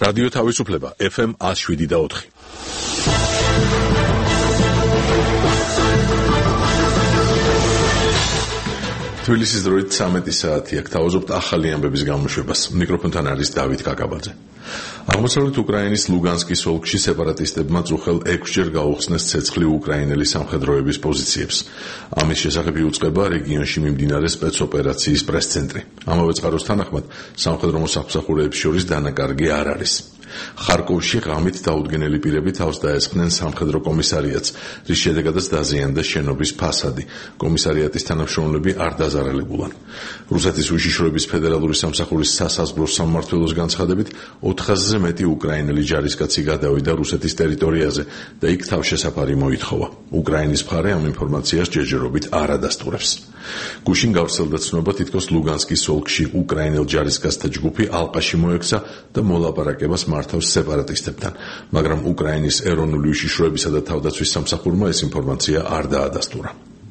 რადიო თავისუფლება FM 107.4. თბილისის დროით 13 საათია. გთავაზობთ ახალი ამბების გამოშვებას. მიკროფონთან არის დავით კაკაბაძე. აღმოსავლეთ უკრაინის ლუგანსკის ოლქში სეპარატისტებმა წუხელ 6-ჯერ გაუხსნეს ცეცხლი უკრაინელი სამხედროების პოზიციებს. ამის შესახებ იუწყება რეგიონში მიმდინარე სპეცოპერაციის პრეს-ცენტრი. ამავე წყაროს თანახმად სამხედრო მოსამსახურეებს შორის დანაკარგი არ არის. ხარკოვში ღამით დაუდგენელი პირები თავს დაესხნენ სამხედრო კომისარიატს, რის შედეგადაც დაზიანდა შენობის ფასადი. კომისარიატის თანამშრომლები არ დაზარალებულან. რუსეთის უშიშროების ფედერალური სამსახურის სასაზღვრო სამმართველოს განცხადებით 400-ზე მეტი უკრაინელი ჯარისკაცი გადავიდა რუსეთის ტერიტორიაზე და იქ თავშესაფარი მოითხოვა. უკრაინის მხარე ამ ინფორმაციას ჯერჯერობით არ ადასტურებს. გუშინ გავრცელდა ცნობა, თითქოს ლუგანსკის ოლქში უკრაინელ ჯარისკაცთა ჯგუფი ალყაში მოექცა და მოლაპარაკებას მართავს სეპარატისტებთან, მაგრამ უკრაინის ეროვნული უშიშროებისა და თავდაცვის სამსახურმა ეს ინფორმაცია არ დაადასტურა.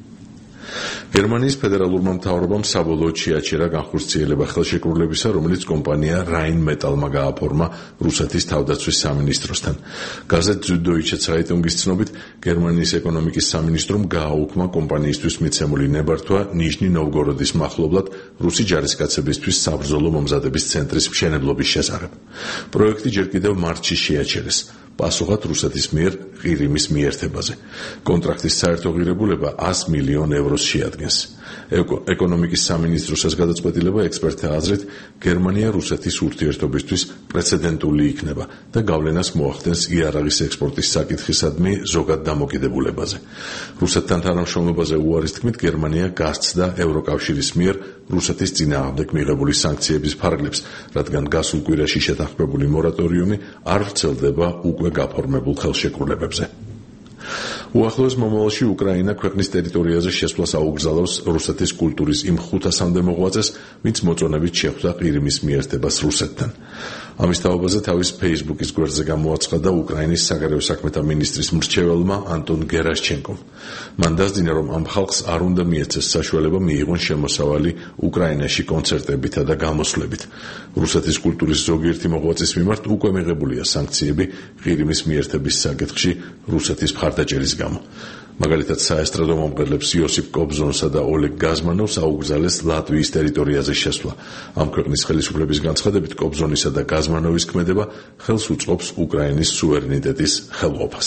გერმანიის ფედერალურმა მთავრობამ საბოლოოდ შეაჩერა განხორციელება ხელშეკრულებისა, რომელიც კომპანია Rheinmetall-მა გააფორმა რუსეთის თავდაცვის სამინისტროსთან. გაზეთ Süddeutsche Zeitung-ის ცნობით, გერმანიის ეკონომიკის სამინისტრომ გააუქმა კომპანიისთვის მიცემული ნებართვა ნიჟნი ნოვგოროდის მახლობლად რუსი ჯარისკაცებისთვის საბრძოლო მომზადების ცენტრის მშენებლობის შესახებ. პროექტი ჯერ კიდევ მარტში შეაჩერეს. პასუხად რუსეთის მიერ ყირიმის მიერთებაზე. კონტრაქტის საერთო ღირებულება 100 მილიონ ევროს შეადგენს. ეკონომიკის სამინისტროს გადაწყვეტილება ექსპერტთა აზრით გერმანია რუსეთის ურთიერთობისთვის პრეცედენტული იქნება და გავლენას მოახდენს იარაღის ექსპორტის საკითხისადმი ზოგად დამოკიდებულებაზე. რუსეთთან თანამშრომლობაზე უარის თქმით გერმანია გასცდა ევროკავშირის მიერ რუსეთის წინააღმდეგ მიღებული სანქციების ფარგლებს, რადგან გასულ კვირაში შეთანხმებული მორატორიუმი არ ვრცელდება უკვე გაფორმებულ ხელშეკრულებებზე. უახლოეს მომავალში უკრაინა ქვეყნის ტერიტორიაზე შესვლას აუგზავნებს რუსეთის კულტურის იმ 500-მდე მოღვაწეს, ვინც მოწონებით შეხვდა ყირიმის მიერთებას რუსეთთან. ამის თავობაზე თავის Facebook-ის გვერდზე გამოაცხადა უკრაინის საგარეო საქმეთა მინისტრის მრჩეველმა ანტონ გერაშჩენკომ. მან დასძინა, რომ ამ ხალხს არ უნდა მიეცეს საშუალება მიიღონ შემოსავალი უკრაინაში კონცერტებითა და გამოსვლებით. რუსეთის კულტურის ზოგიერთი მოღვაწის მიმართ უკვე მიღებულია სანქციები ყირიმის მიერთების საკითხში რუსეთის მხარდაჭერის გამო. მაგალითად, საესტრადო მომღერლებს იოსიფ კობზონსა და ოლეგ გაზმანოვს აუგზალეს ლატვიის ტერიტორიაზე შესვლა. ამ ქვეყნის ხელისუფლების განცხადებით, კობზონისა და გაზმანოვის ქმედება ხელს უწყობს უკრაინის სუვერენიტეტის ხელყოფას.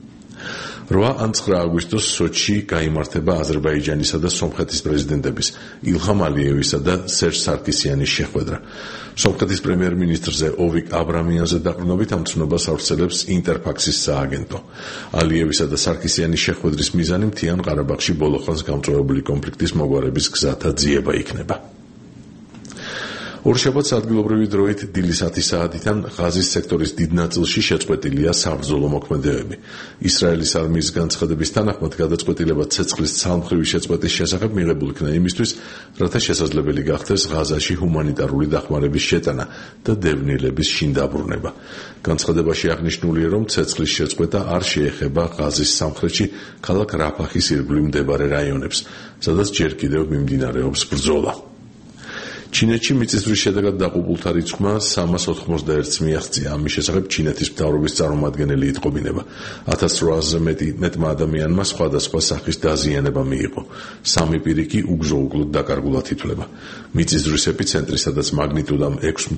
8 ან 9 აგვისტოს სოჩში გაიმართება აზერბაიჯანისა და სომხეთის პრეზიდენტების ილჰამ ალიევისა და სერჟ სარკისიანის შეხვედრა. სომხეთის პრემიერ-მინისტრზე ოვიკ აბრამიანზე დაყრდნობით ამ ცნობას ავრცელებს ინტერფაქსის სააგენტო. ალიევისა და სარკისიანის შეხვედრის მიზანი მთიან ყარაბაღში ბოლოხანს გამწვავებული კონფლიქტის მოგვარების გზათა ძიება იქნება. ორშაბათს ადგილობრივი დროით დილის 10 საათიდან ღაზის სექტორის დიდ ნაწილში შეწყვეტილია საბრძოლო მოქმედებები. ისრაელის არმიის განცხადების თანახმად გადაწყვეტილება ცეცხლის ცალმხრივი შეწყვეტის შესახებ მიღებულ იქნა იმისთვის, რათა შესაძლებელი გახდეს ღაზაში ჰუმანიტარული დახმარების შეტანა და დევნილების შინ დაბრუნება. განცხადებაში აღნიშნულია, რომ ცეცხლის შეწყვეტა არ შეეხება ღაზის სამხრეთში ქალაქ რაფახის ირგვლივ მდებარე რაიონებს, სადაც ჯერ კიდევ მიმდინარეობს ბრძოლა. ჩინეთში მიწისძვრის შედეგად დაყუპულთა რიცხვმა 391-ს მიაღწია. ამის შესახებ ჩინეთის მთავრობის წარმომადგენელი იტყობინება. 1800-ზე მეტმა ადამიანმა სხვადასხვა სახის დაზიანება მიიღო. 3 პირი კი უგზო-უგლოდ დაკარგულად ითვლება. მიწისძვრის ეპიცენტრი, სადაც მაგნიტუდამ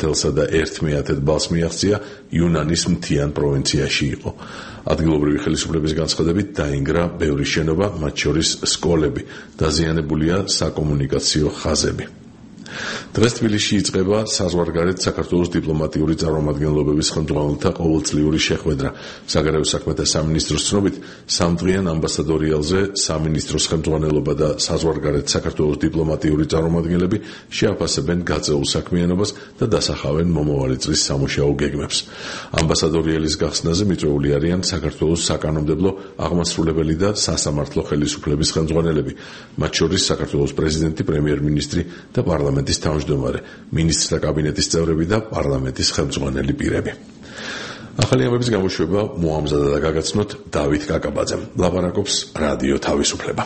6.1 ბალს მიაღწია, იუნანის მთიან პროვინციაში იყო. ადგილობრივი ხელისუფლების განცხადებით დაინგრა ბევრი შენობა, მათ შორის სკოლები. დაზიანებულია საკომუნიკაციო ხაზები. დღეს თბილისში იწყება საზღვარგარეთ საქართველოს დიპლომატიური წარმომადგენლობების ხელმძღვანელთა ყოველწლიური შეხვედრა. საგარეო საქმეთა სამინისტროს ცნობით, 3დღიან ამბასადორიალზე სამინისტროს ხელმძღვანელობა და საზღვარგარეთ საქართველოს დიპლომატიური წარმომადგენლები შეაფასებენ გაწეულ საქმიანობას და დასახავენ მომავალი წლის სამუშაო გეგმებს. ამბასადორიალის გახსნაზე მიწვეული არიან საქართველოს საკანონმდებლო, აღმასრულებელი და სასამართლო ხელისუფლების ხელმძღვანელები, მათ შორის საქართველოს პრეზიდენტი, პრემიერ-მინისტრი და პარლამენტის თავმჯდომარე, მინისტრთა კაბინეტის წევრები და პარლამენტის ხელმძღვანელი პირები. ახალი ამბების გამოშვება მოამზადა და გაგაცნოთ დავით კაკაბაძემ. ლაპარაკობს რადიო თავისუფლება.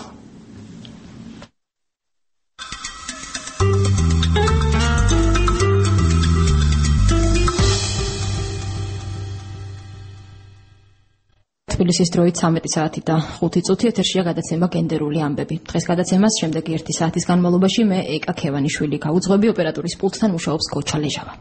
თბილისის დროით 13 საათი და 5 წუთი ეთერშია გადაცემა გენდერული ამბები. დღეს გადაცემას შემდეგი 1 საათის განმავლობაში მე ეკა ქევანიშვილი გავუძღვები, ოპერატორის პულტთან მუშაობს გოჩა ლეჟავა.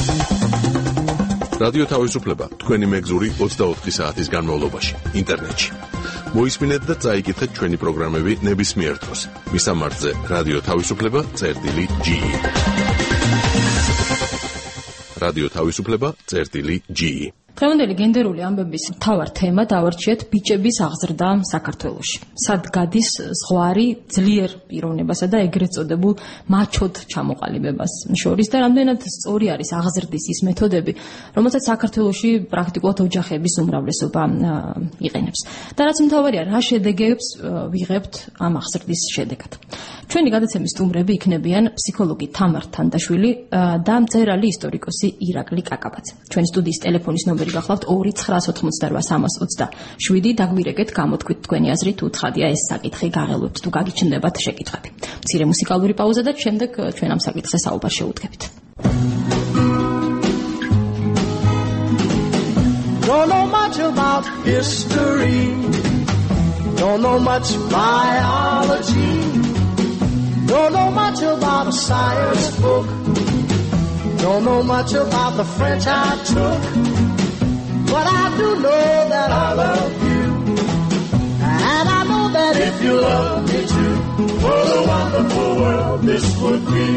რადიო თავისუფლება თქვენი მეგზური 24 საათის განმავლობაში ინტერნეტში. მოისმინეთ და წაიკითხეთ ჩვენი პროგრამები ნებისმიერ დროს. მისამართზე რადიო თავისუფლება.ge რადიო თავისუფლება.ge დღევანდელი გენდერული ამბების მთავარ თემა დავარჩიეთ ბიჭების აღზრდა საქართველოში. სად გადის ზღვარი ძლიერ პიროვნებასა და ეგრეთ წოდებულ მაჩოდ ჩამოყალიბებას შორის და რამდენად სწორი არის აღზრდის ის მეთოდები, რომელსაც საქართველოში პრაქტიკულად ოჯახების უმრავლესობა იყენებს. და რაც მთავარია, რა შედეგებს ვიღებთ ამ აღზრდის შედეგად. ჩვენი გადაცემის სტუმრები იქნებიან ფსიქოლოგი თამარ თანდაშვილი და მწერალი ისტორიკოსი ირაკლი კაკაბაძე. ჩვენი სტუდიის ტელეფონის ნომერი გახლავთ 2988327. დაგვირეკეთ, გამოთქვით თქვენი აზრი, თუ თხადია ეს საკითხი, გაღელვებთ თუ გაგიჩნდებათ შეკითხვები. მცირე მუსიკალური პაუზა და შემდეგ ჩვენ ამ საკითხზე საუბარ შევუდგებით. Don't know much about history. Don't know much biology. Don't know much about a science book. Don't know much about the French I took. But I do know that I love you. And I know that if you love me too, what a wonderful world this would be.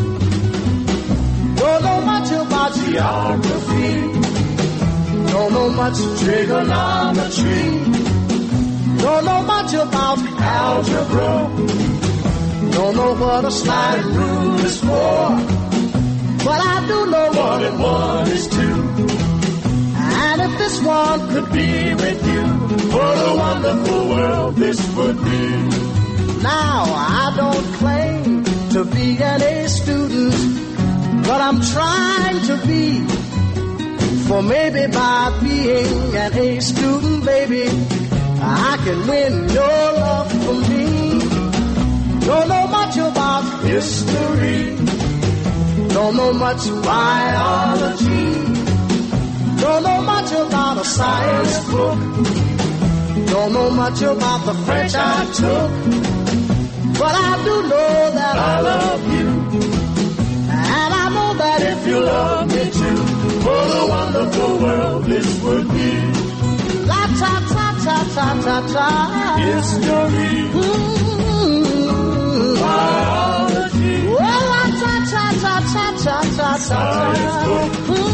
Don't know much about geography. Don't know much trigonometry. Don't know much about algebra. Don't know what a sliding rule is for. But I do know 1 and 1 is 2. And if this one could be with you, what a wonderful world this would be. Now I don't claim to be an A student, but I'm trying to be. For maybe by being an A student, baby, I can win your love for me. Don't know much about history. Don't know much biology. Don't know much about a science book. Don't know much about the French I took. But I do know that I love you. And I know that if you love me too, what a wonderful world this would be. La ta ta ta ta ta ta. History. Biology. Well, la ta ta ta ta ta ta ta. Science book.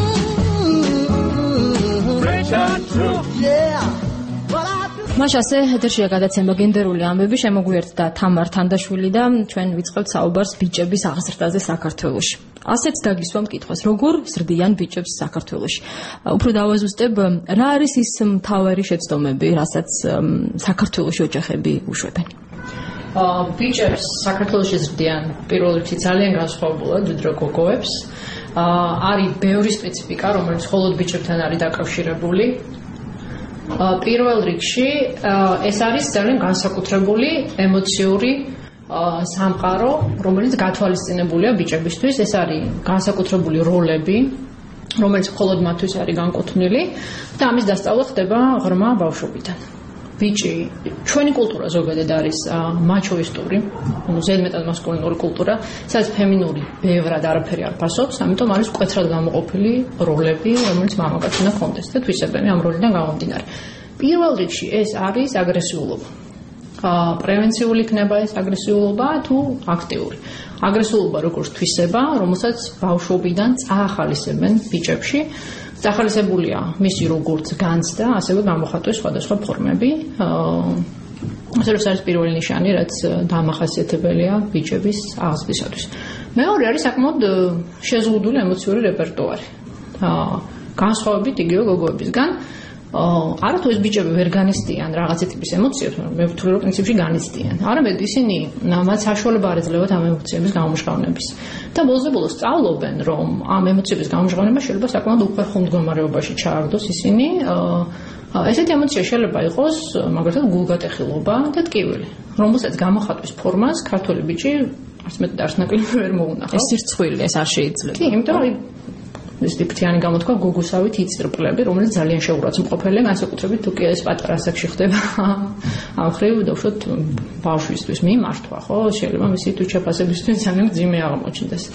მაშ ასე ეთერშია გადაცემა გენდერული ამბები, შემოგვიერთდა თამარ თანდაშვილი და ჩვენ ვიწყებთ საუბარს ბიჭების აღზრდაზე საქართველოში. ასეც დაგისვამ კითხვას, როგორ ზრდიან ბიჭებს საქართველოში. უფრო დავაზუსტებ, რა არის ის მთავარი შეცდომები, რასაც საქართველოში ოჯახები უშვებენ? ბიჭებს საქართველოში ზრდიან პირველ რიგში ძალიან განსხვავებულად ვიდრე გოგოებს. არის ბევრი სპეციფიკა, რომელიც მხოლოდ ბიჭებთან არის დაკავშირებული. პირველ რიგში ეს არის ძალიან განსაკუთრებული ემოციური სამყარო, რომელიც გათვალისწინებულია ბიჭებისთვის. ეს არის განსაკუთრებული როლები, რომელიც მხოლოდ მათთვის არის განკუთვნილი და ამის დასწავლა ხდება ღრმა ბავშვობიდან. ბიჭი, ჩვენი კულტურა ზოგადად არის მაჩოისტური, ზედმეტად მასკულინური კულტურა, სადაც ფემინური ბევრად არაფერი არ ფასობს, ამიტომ არის მკვეთრად გამოყოფილი როლები, რომელიც მამაკაცს უნდა ჰქონდეს და თვისებები ამ როლიდან გამომდინარე. პირველ რიგში ეს არის აგრესიულობა. პრევენციული იქნება ეს აგრესიულობა თუ აქტიური. აგრესიულობა როგორც თვისება, რომელსაც ბავშვობიდან წაახალისებენ ბიჭებში. წახალისებულია მისი როგორც განცდა, ასევე გამოხატვის სხვადასხვა ფორმები. ეს არის პირველი ნიშანი, რაც დამახასიათებელია ბიჭების აღზრდისათვის. მეორე არის საკმაოდ შეზღუდული ემოციური რეპერტუარი. განსხვავებით იგივე გოგოებისგან, არათუ ეს ბიჭები ვერ განიცდიან რაღაცა ტიპის ემოციებს, მე ვთვლი რომ პრინციპში განიცდიან. არამედ ისინი მათ საშუალება არ ეძლევათ ამ ემოციების გამომჟღავნების. და ბოლოს სწავლობენ, რომ ამ ემოციების გამომჟღავნება შეიძლება საკმაოდ უხერხო მდგომარეობაში ჩააგდოს ისინი. ესეთი ემოცია შეიძლება იყოს მაგალითად გულგატეხილობა და ტკივილი, რომელსაც გამოხატვის ფორმას ქართველი ბიჭი არც მეტად არც ნაკლები ვერ მოუნახავს. ეს სირცხვილი, ეს არ შეიძლება. კი, იმიტომ რომ ეს ტიპიანი გამოთქვა გოგოსავით იწრპლები, რომელიც ძალიან შეურაცხმყოფელია, განსაკუთრებით თუ კი ეს პატარა ასაკში ხდება. ამ ხრივ დავუშვათ ბავშვისთვის მიმართვა, ხო? შეიძლება მისი თვითშეფასებისთვის ძალიან ძიმე აღმოჩნდეს.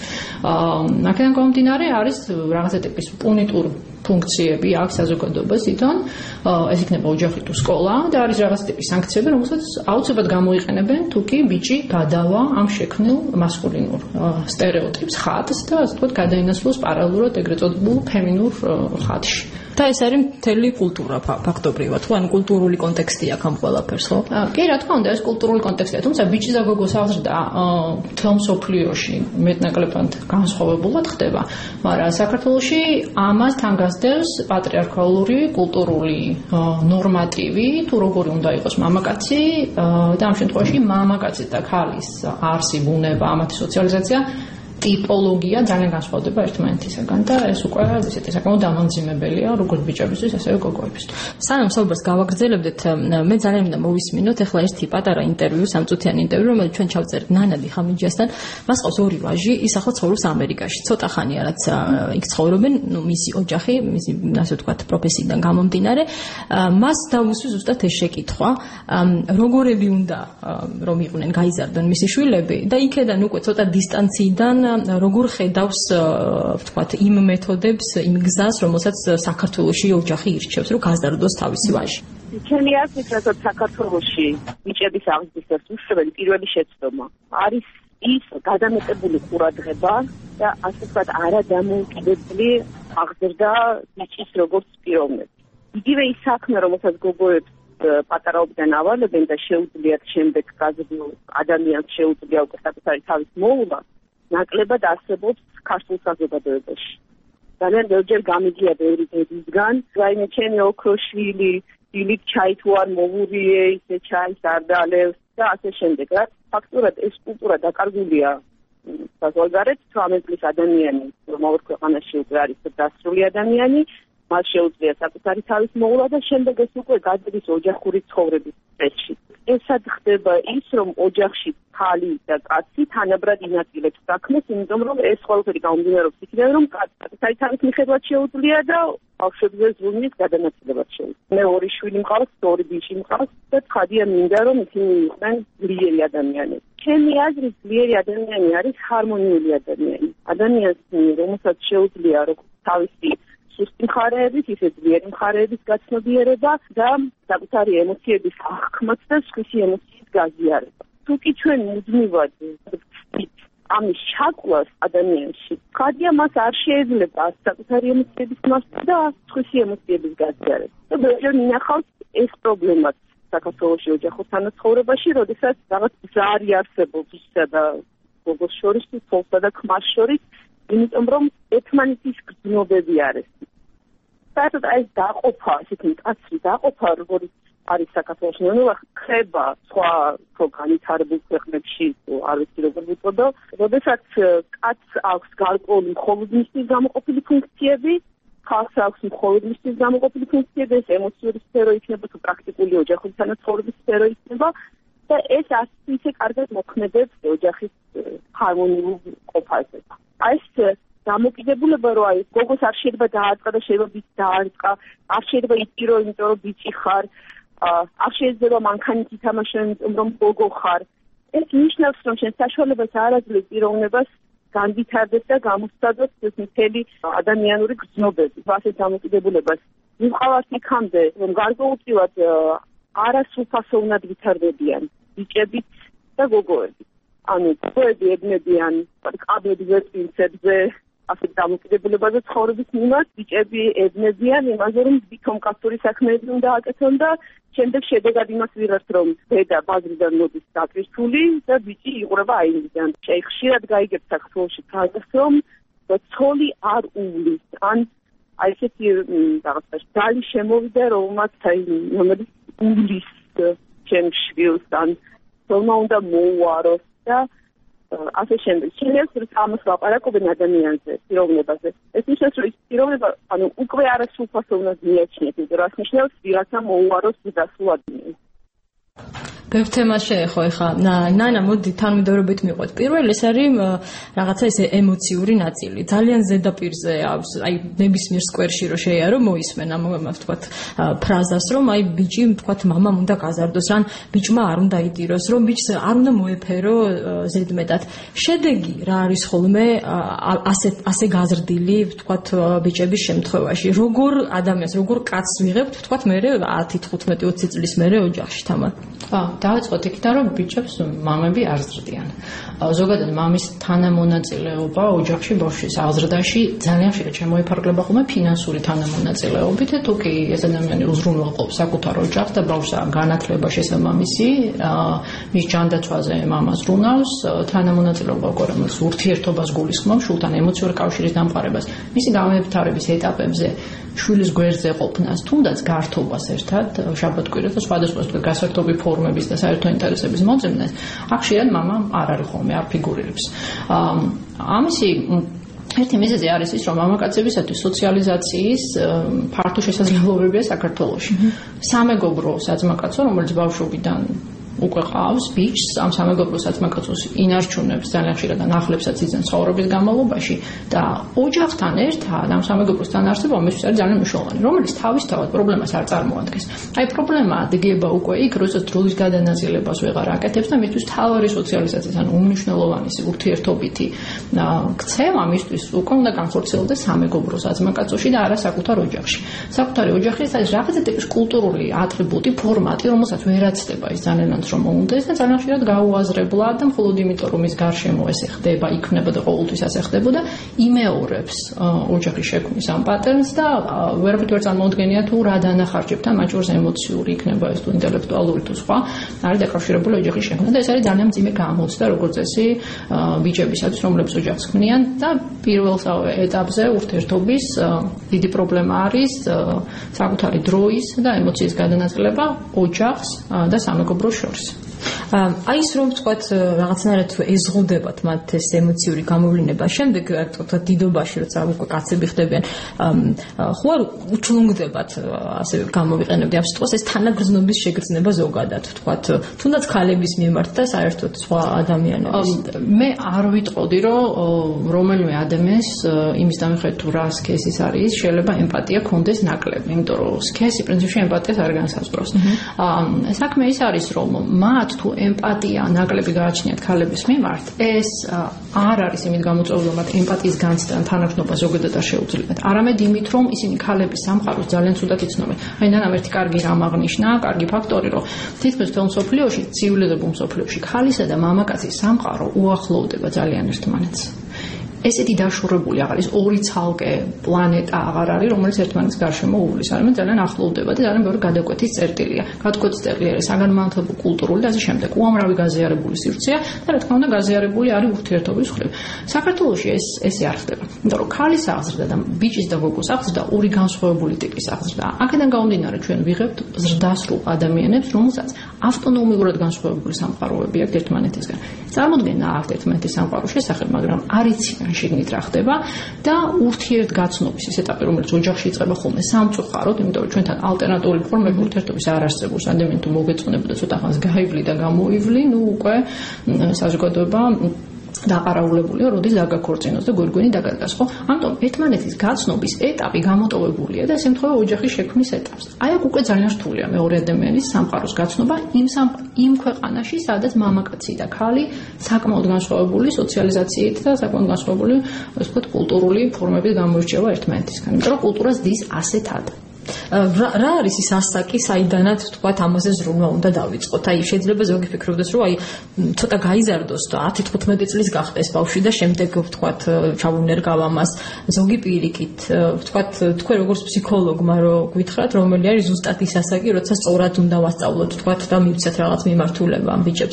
აქედან გამომდინარე არის რაღაცა ტიპის პუნიტურ ფუნქციები აქვს საზოგადოებას თვითონ, ეს იქნება ოჯახი თუ სკოლა და არის რაღაც ტიპის სანქციები, რომელსაც აუცილებლად გამოიყენებენ თუ კი ბიჭი გადავა ამ შექმნილ მასკულინურ სტერეოტიპს, ხატს და ასე ვთქვათ გადაინაცვლოს პარალელურად ეგრეთ წოდებულ ფემინურ ხატში. და ეს არის მთელი კულტურა ფაქტობრივად, ხო? ანუ კულტურული კონტექსტი აქვს ამ ყველაფერს, ხო? კი, რა თქმა უნდა, ეს კულტურული კონტექსტია, თუმცა ბიჭი და გოგოს აღზრდა მთელ მსოფლიოში მეტნაკლებად განსხვავებულად ხდება, მაგრამ საქართველოში ამას თან გასდევს პატრიარქალური კულტურული ნორმატივი, თუ როგორი უნდა იყოს მამაკაცი და ამ შემთხვევაში მამაკაცის და ქალის არსი, ბუნება, ამათი სოციალიზაცია ტიპოლოგია ძალიან განსხვავდება ერთმანეთისაგან და ეს უკვე ესეთი საკმაოდ დამამძიმებელია როგორც ბიჭებისთვის, ასევე გოგოებისთვის. სანამ საუბარს გავაგრძელებდეთ, მე ძალიან მინდა მოვისმინოთ ახლა ერთი პატარა ინტერვიუ, სამწუთიანი ინტერვიუ, რომელიც ჩვენ ჩავწერთ ნანადი ხამიჯიასთან. მას ყავს ორი ვაჟი, ის ახლა ცხოვრობს ამერიკაში. ცოტა ხანია რაც იქ ცხოვრობენ, მისი ოჯახი, მისი ასე ვთქვათ პროფესიიდან გამომდინარე. მას დავუსვი ზუსტად ეს შეკითხვა, როგორები უნდა რომ იყვნენ გაიზარდონ მისი შვილები და იქედან უკვე ცოტა დისტანციიდან როგორ ხედავს ვთქვათ იმ მეთოდებს, იმ გზას, რომელსაც საქართველოში ოჯახი ირჩევს, რომ გაზარდოს თავისი ვაჟი. ჩემი აზრით, რომ საქართველოში ბიჭების აღზრდის უშუალო პირველი შეცდომა არის ის გადამეტებული ყურადღება და ასე ვთქვათ არადამოუკიდებელი აღზრდა ბიჭის როგორც პიროვნების. იგივე ის საქმე, რომელსაც გოგოებს პატარაობიდან ავალებენ და შეუძლიათ შემდეგ გაზრდილ ადამიანს შეუძლია უკვე საკუთარი თავის მოულა, ნაკლებად არსებობს ქართულ საზოგადოებაში. ძალიან ბევრჯერ გამიგია ბევრი დედისგან, რაიმე ჩემი ოქროშვილი, დილით ჩაი თუ არ მოვურიე, ისე ჩაის არ დალევს და ასე შემდეგ. რაც ფაქტურად ეს კულტურა დაკარგულია საზღვარგარეთ, 18 წლის ადამიანი, რომაურ ქვეყანაში უკვე არის დასრული ადამიანი, მას შეუძლია საკუთარი თავის მოულა და შემდეგ ეს უკვე გადის ოჯახური ცხოვრების წესში. ესად ხდება ის, რომ ოჯახში ქალი და კაცი თანაბრად ინაწილებს საქმეს, იმიტომ რომ ეს ყველაფერი გამომდინარეობს იქიდან, რომ კაცი თავის მიხედვად შეუძლია და ბავშვებზე ზრუნვის გადანაწილებად შეუძლია. მე ორი შვილი მყავს, ორი ბიჭი მყავს და ცხადია მინდა რომ ისინი იყვნენ ძლიერი ადამიანები. ჩემი აზრით ძლიერი ადამიანი არის ჰარმონიული ადამიანი. ადამიანს რომელსაც შეუძლია თავისი სუსტი მხარეების, ისე ძლიერი მხარეების გაცნობიერება და საკუთარი ემოციების აღქმაც და სხვისი ემოციის გაზიარება. თუ კი ჩვენ მუდმივად ამის ჩაკვას ადამიანში, ხადია მას არ შეიძლება საკუთარი ემოციების მასწავლა და სხვისი ემოციების გაზიარება. და ბევრჯერ მინახავს ეს პრობლემაც საქართველოში ოჯახურ ცხოვრებაში, როდესაც რაღაც ზარი არსებობს ისა და გოგოს შორის, თვალსა და ქმარს შორის, იმიტომ რომ ერთმანეთის გრძნობები არის. საერთოდ ეს დაყოფა, ისეთი მკაცრი დაყოფა, როგორც არის საქართველოში, ნუ ხება სხვა განვითარებულ ქვეყნებში, არ ვიცი როგორ ვუწოდო, როდესაც კაცს აქვს გარკვეული მხოლოდ მისთვის გამოყოფილი ფუნქციები, ხალხს აქვს მხოლოდ მისთვის გამოყოფილი ფუნქციები, ეს ემოციური სფერო იქნება თუ პრაქტიკული ოჯახური თანაცხოვრების სფერო იქნება და ეს ასე კარგად მოქმედებს ოჯახის ჰარმონიულ ყოფაზე. ეს დამოკიდებულება რო არის, გოგოს არ შეიძლება დააწყა და შეიძლება ბიჭი დაარწყა, არ შეიძლება იწირო, იმიტომ რომ ბიჭი ხარ, არ შეიძლება მანქანით ითამაშო, იმიტომ რომ გოგო ხარ. ეს ნიშნავს, რომ შენ საშუალებას არ აძლევს პიროვნებას განვითარდეს და გამოსცადოს ეს მთელი ადამიანური გრძნობები. ასეთ დამოკიდებულებას მივყავართ იქამდე, რომ გარკვეულწილად არასრულფასოვნად ვითარდებიან ბიჭები და გოგოები. ანუ გოგოები ებნებიან კაბლებზე, პრინცებზე, ასეთ დამოკიდებულებაზე ცხოვრების მიმართ, ბიჭები ებნებიან იმაზე, რომ თვითონკაცური საქმეები უნდა აკეთონ და შემდეგ შედეგად იმას ვიღებთ, რომ დედა ბაზრიდან მოდის დაკრისული და ბიჭი იყურება აინიდან. ხშირად გაიგებთ საქართველოში ფრაზას, რომ ცოლი არ უვლის, ან აი ესეთი რაღაცა დალი შემოვიდა, რომელიც უვლის ჩემ შვილს, ან თომა უნდა მოუაროს და ასე შემდეგ. შეიძლება ამას ლაპარაკობენ ადამიანზე, პიროვნებაზე. ეს ნიშნავს, რომ ის პიროვნება, ანუ უკვე არასრულფასოვნად მიაჩნიათ, იმიტომ რომ ნიშნავს ვიღაცა მოუაროს დასულ ადამიანს. ბევრ თემას შეეხო ეხლა. ნანა, მოდი თანმიმდევრობით მივყვეთ. პირველი ეს არის რაღაცა ესე ემოციური ნაწილი. ძალიან ზედაპირზე აქვს, აი ნებისმიერ სკვერში რო შეიარო მოისმენ ამ ვთქვათ ფრაზას, რომ აი ბიჭი ვთქვათ მამამ უნდა გაზარდოს, ან ბიჭმა არ უნდა იდიროს, რომ ბიჭს არ უნდა მოეფერო ზედმეტად. შედეგი რა არის ხოლმე ასე გაზრდილი ვთქვათ ბიჭების შემთხვევაში. როგორ ადამიანს, როგორ კაცს ვიღებთ ვთქვათ მე 10-15-20 წლის მერე ოჯახში თამარ. დავიწყოთ იქიდან, რომ ბიჭებს მამები არ ზრდიან. ზოგადად მამის თანამონაწილეობა ოჯახში ბავშვის აღზრდაში ძალიან ხშირად შემოიფარგლება ხოლმე ფინანსური თანამონაწილეობით. თუ კი ეს ადამიანი უზრუნველყოფს საკუთარ ოჯახს და ბავშვს განათლება შესაბამისი, მის ჯანდაცვაზე მამა ზრუნავს, თანამონაწილეობა უკვე რომელიც ურთიერთობას გულისხმობს, შულთან ემოციური კავშირის დამყარებას, მისი განვითარების ეტაპებზე შვილის გვერდზე ყოფნას, თუნდაც გართობას ერთად, შაბათ-კვირას და სხვადასხვა გასართობი ფორმების და საერთო ინტერესების მოძებნას, აქ ხშირად მამა არ არის ხოლმე, არ ფიგურირებს. ამისი ერთი მიზეზი არის ის, რომ მამაკაცებისათვის სოციალიზაციის ფართო შესაძლებლობებია საქართველოში. სამეგობრო საძმაკაცო, რომელიც ბავშვობიდან უკვე ყავს ბიჭს, ამ სამეგობრო საძმაკაცოს ინარჩუნებს ძალიან ხშირად ანახლებსაც იძენს ცხოვრების განმავლობაში და ოჯახთან ერთად ამ სამეგობროსთან არსებობა მისთვის არის ძალიან მნიშვნელოვანი, რომელიც თავისთავად პრობლემას არ წარმოადგენს. აი პრობლემა დგება უკვე იქ, როდესაც დროის გადანაწილებას ვეღარ აკეთებს და მისთვის თავარი სოციალიზაციის ან უმნიშვნელოვანი ურთიერთობითი ქცევა მისთვის უკვე უნდა განხორციელდეს სამეგობრო საძმაკაცოში და არა საკუთარ ოჯახში. საკუთარი ოჯახი არის რაღაცა ტიპის კულტურული ატრიბუტი, ფორმატი, რომელსაც ვერაცდება ის ძალიან რომ მომუნდეს და ძალიან ხშირად გაუაზრებლად და მხოლოდ იმიტომ რომ ის გარშემო ესე ხდება, იქმნება და ყოველთვის ასე ხდებოდა, იმეორებს ოჯახის შექმნის ამ პატერნს და ვერაფრით ვერ წარმოუდგენია თუ რა დანახარჯებთ ამ აჭურს ემოციური იქნება ეს თუ ინტელექტუალური თუ სხვა არის დაკავშირებული ოჯახის შექმნა და ეს არის ძალიან მძიმე გამოცდა როგორც წესი ბიჭებისათვის რომლებიც ოჯახს ქმნიან და პირველ ეტაპზე ურთიერთობის დიდი პრობლემა არის საკუთარი დროის და ემოციის გადანაწილება ოჯახს და სამეგობროს შორის. აი ის რომ ვთქვათ რაღაცნაირად ეზღუდებათ მათ ეს ემოციური გამოვლინება შემდეგ ვთქვათ დიდობაში როცა უკვე კაცები ხდებიან ხო არ უჩლუნგდებათ ასე გამოვიყენებდი ამ სიტყვას ეს თანაგრძნობის შეგრძნება ზოგადად ვთქვათ თუნდაც ქალების მიმართ და საერთოდ სხვა ადამიანების მე არ ვიტყოდი რომ რომელიმე ადამიანს იმის დამხეთ თუ რა სქესის არის შეიძლება ემპათია ქონდეს ნაკლები იმიტომ რომ სქესი პრინციპში ემპათიას არ განსაზღვრავს საქმე ის არის რომ მათ თუ ემპათია ნაკლები გააჩნიათ ქალების მიმართ ეს არ არის იმით გამოწვეული რომ მათ ემპათიის განცდა თანახმობა ზოგადად არ შეუძლიათ არამედ იმით რომ ისინი ქალების სამყაროს ძალიან ცუდად იცნობენ აი ნანამ ერთი კარგი რამ აღნიშნა კარგი ფაქტორი რომ თითქმის მთელ მსოფლიოში ცივილიზებულ მსოფლიოში ქალისა და მამაკაცის სამყარო უახლოვდება ძალიან ერთმანეთს ესეთი დაშორებული აღარ არის ორი ცალკე პლანეტა აღარ არის რომელიც ერთმანეთის გარშემო უვლის არამედ ძალიან ახლოვდება და ძალიან ბევრი გადაკვეთის წერტილია გადაკვეთის წერტილი არის საგანმანათლებლო კულტურული და ასე შემდეგ უამრავი გაზიარებული სივრცეა და რა თქმა უნდა გაზიარებული არის ურთიერთობის მხრივ საქართველოში ესე არ ხდება იმიტომ რომ ქალის აღზრდა და ბიჭის და გოგოს აღზრდა ორი განსხვავებული ტიპის აღზრდა აქედან გამომდინარე ჩვენ ვიღებთ ზრდასრულ ადამიანებს რომელსაც ავტონომიურად განსხვავებული სამყაროები აქვთ ერთმანეთისგან წარმოდგენა აქვთ ერთმანეთის სამყაროს შესახებ მაგრამ არ იციან შიგნით რა ხდება და ურთიერთგაცნობის ეს ეტაპი რომელიც ოჯახში იწყება ხოლმე სამწუხაროდ იმიტომ რომ ჩვენთან ალტერნატიული ფორმები ურთიერთობის არ არსებობს ადამიანი თუ მოგეწონებოდა ცოტა ხანს გაივლი და გამოივლი ნუ უკვე საზოგადოება დაყარაულებულია, როდის დაგაქორწინოს და გვირგვინი დაგადგას, ხო? ამიტომ ერთმანეთის გაცნობის ეტაპი გამოტოვებულია და ეს ემთხვევა ოჯახის შექმნის ეტაპს. აი აქ უკვე ძალიან რთულია მეორე ადამიანის სამყაროს გაცნობა იმ ქვეყანაში, სადაც მამაკაცი და ქალი საკმაოდ განსხვავებული სოციალიზაციით და საკმაოდ განსხვავებული, ასე ვთქვათ, კულტურული ფორმებით გამოირჩევა ერთმანეთისგან. იმიტომ რომ კულტურას დის ასეთად. რა არის ის ასაკი, საიდანაც ვთქვათ ამაზე ზრუნვა უნდა დავიწყოთ. აი შეიძლება ზოგი ფიქრობდეს, რომ აი ცოტა გაიზარდოს და 10-15 წლის გახდეს ბავშვი და შემდეგ ვთქვათ ჩავუნერგავ ამას. ზოგი პირიქით, ვთქვათ თქვენ როგორც ფსიქოლოგმა რო გვითხრათ, რომელი არის ზუსტად ის ასაკი, როცა სწორად უნდა ვასწავლოთ, ვთქვათ და მივცეთ რაღაც მიმართულება ამ ბიჭებს.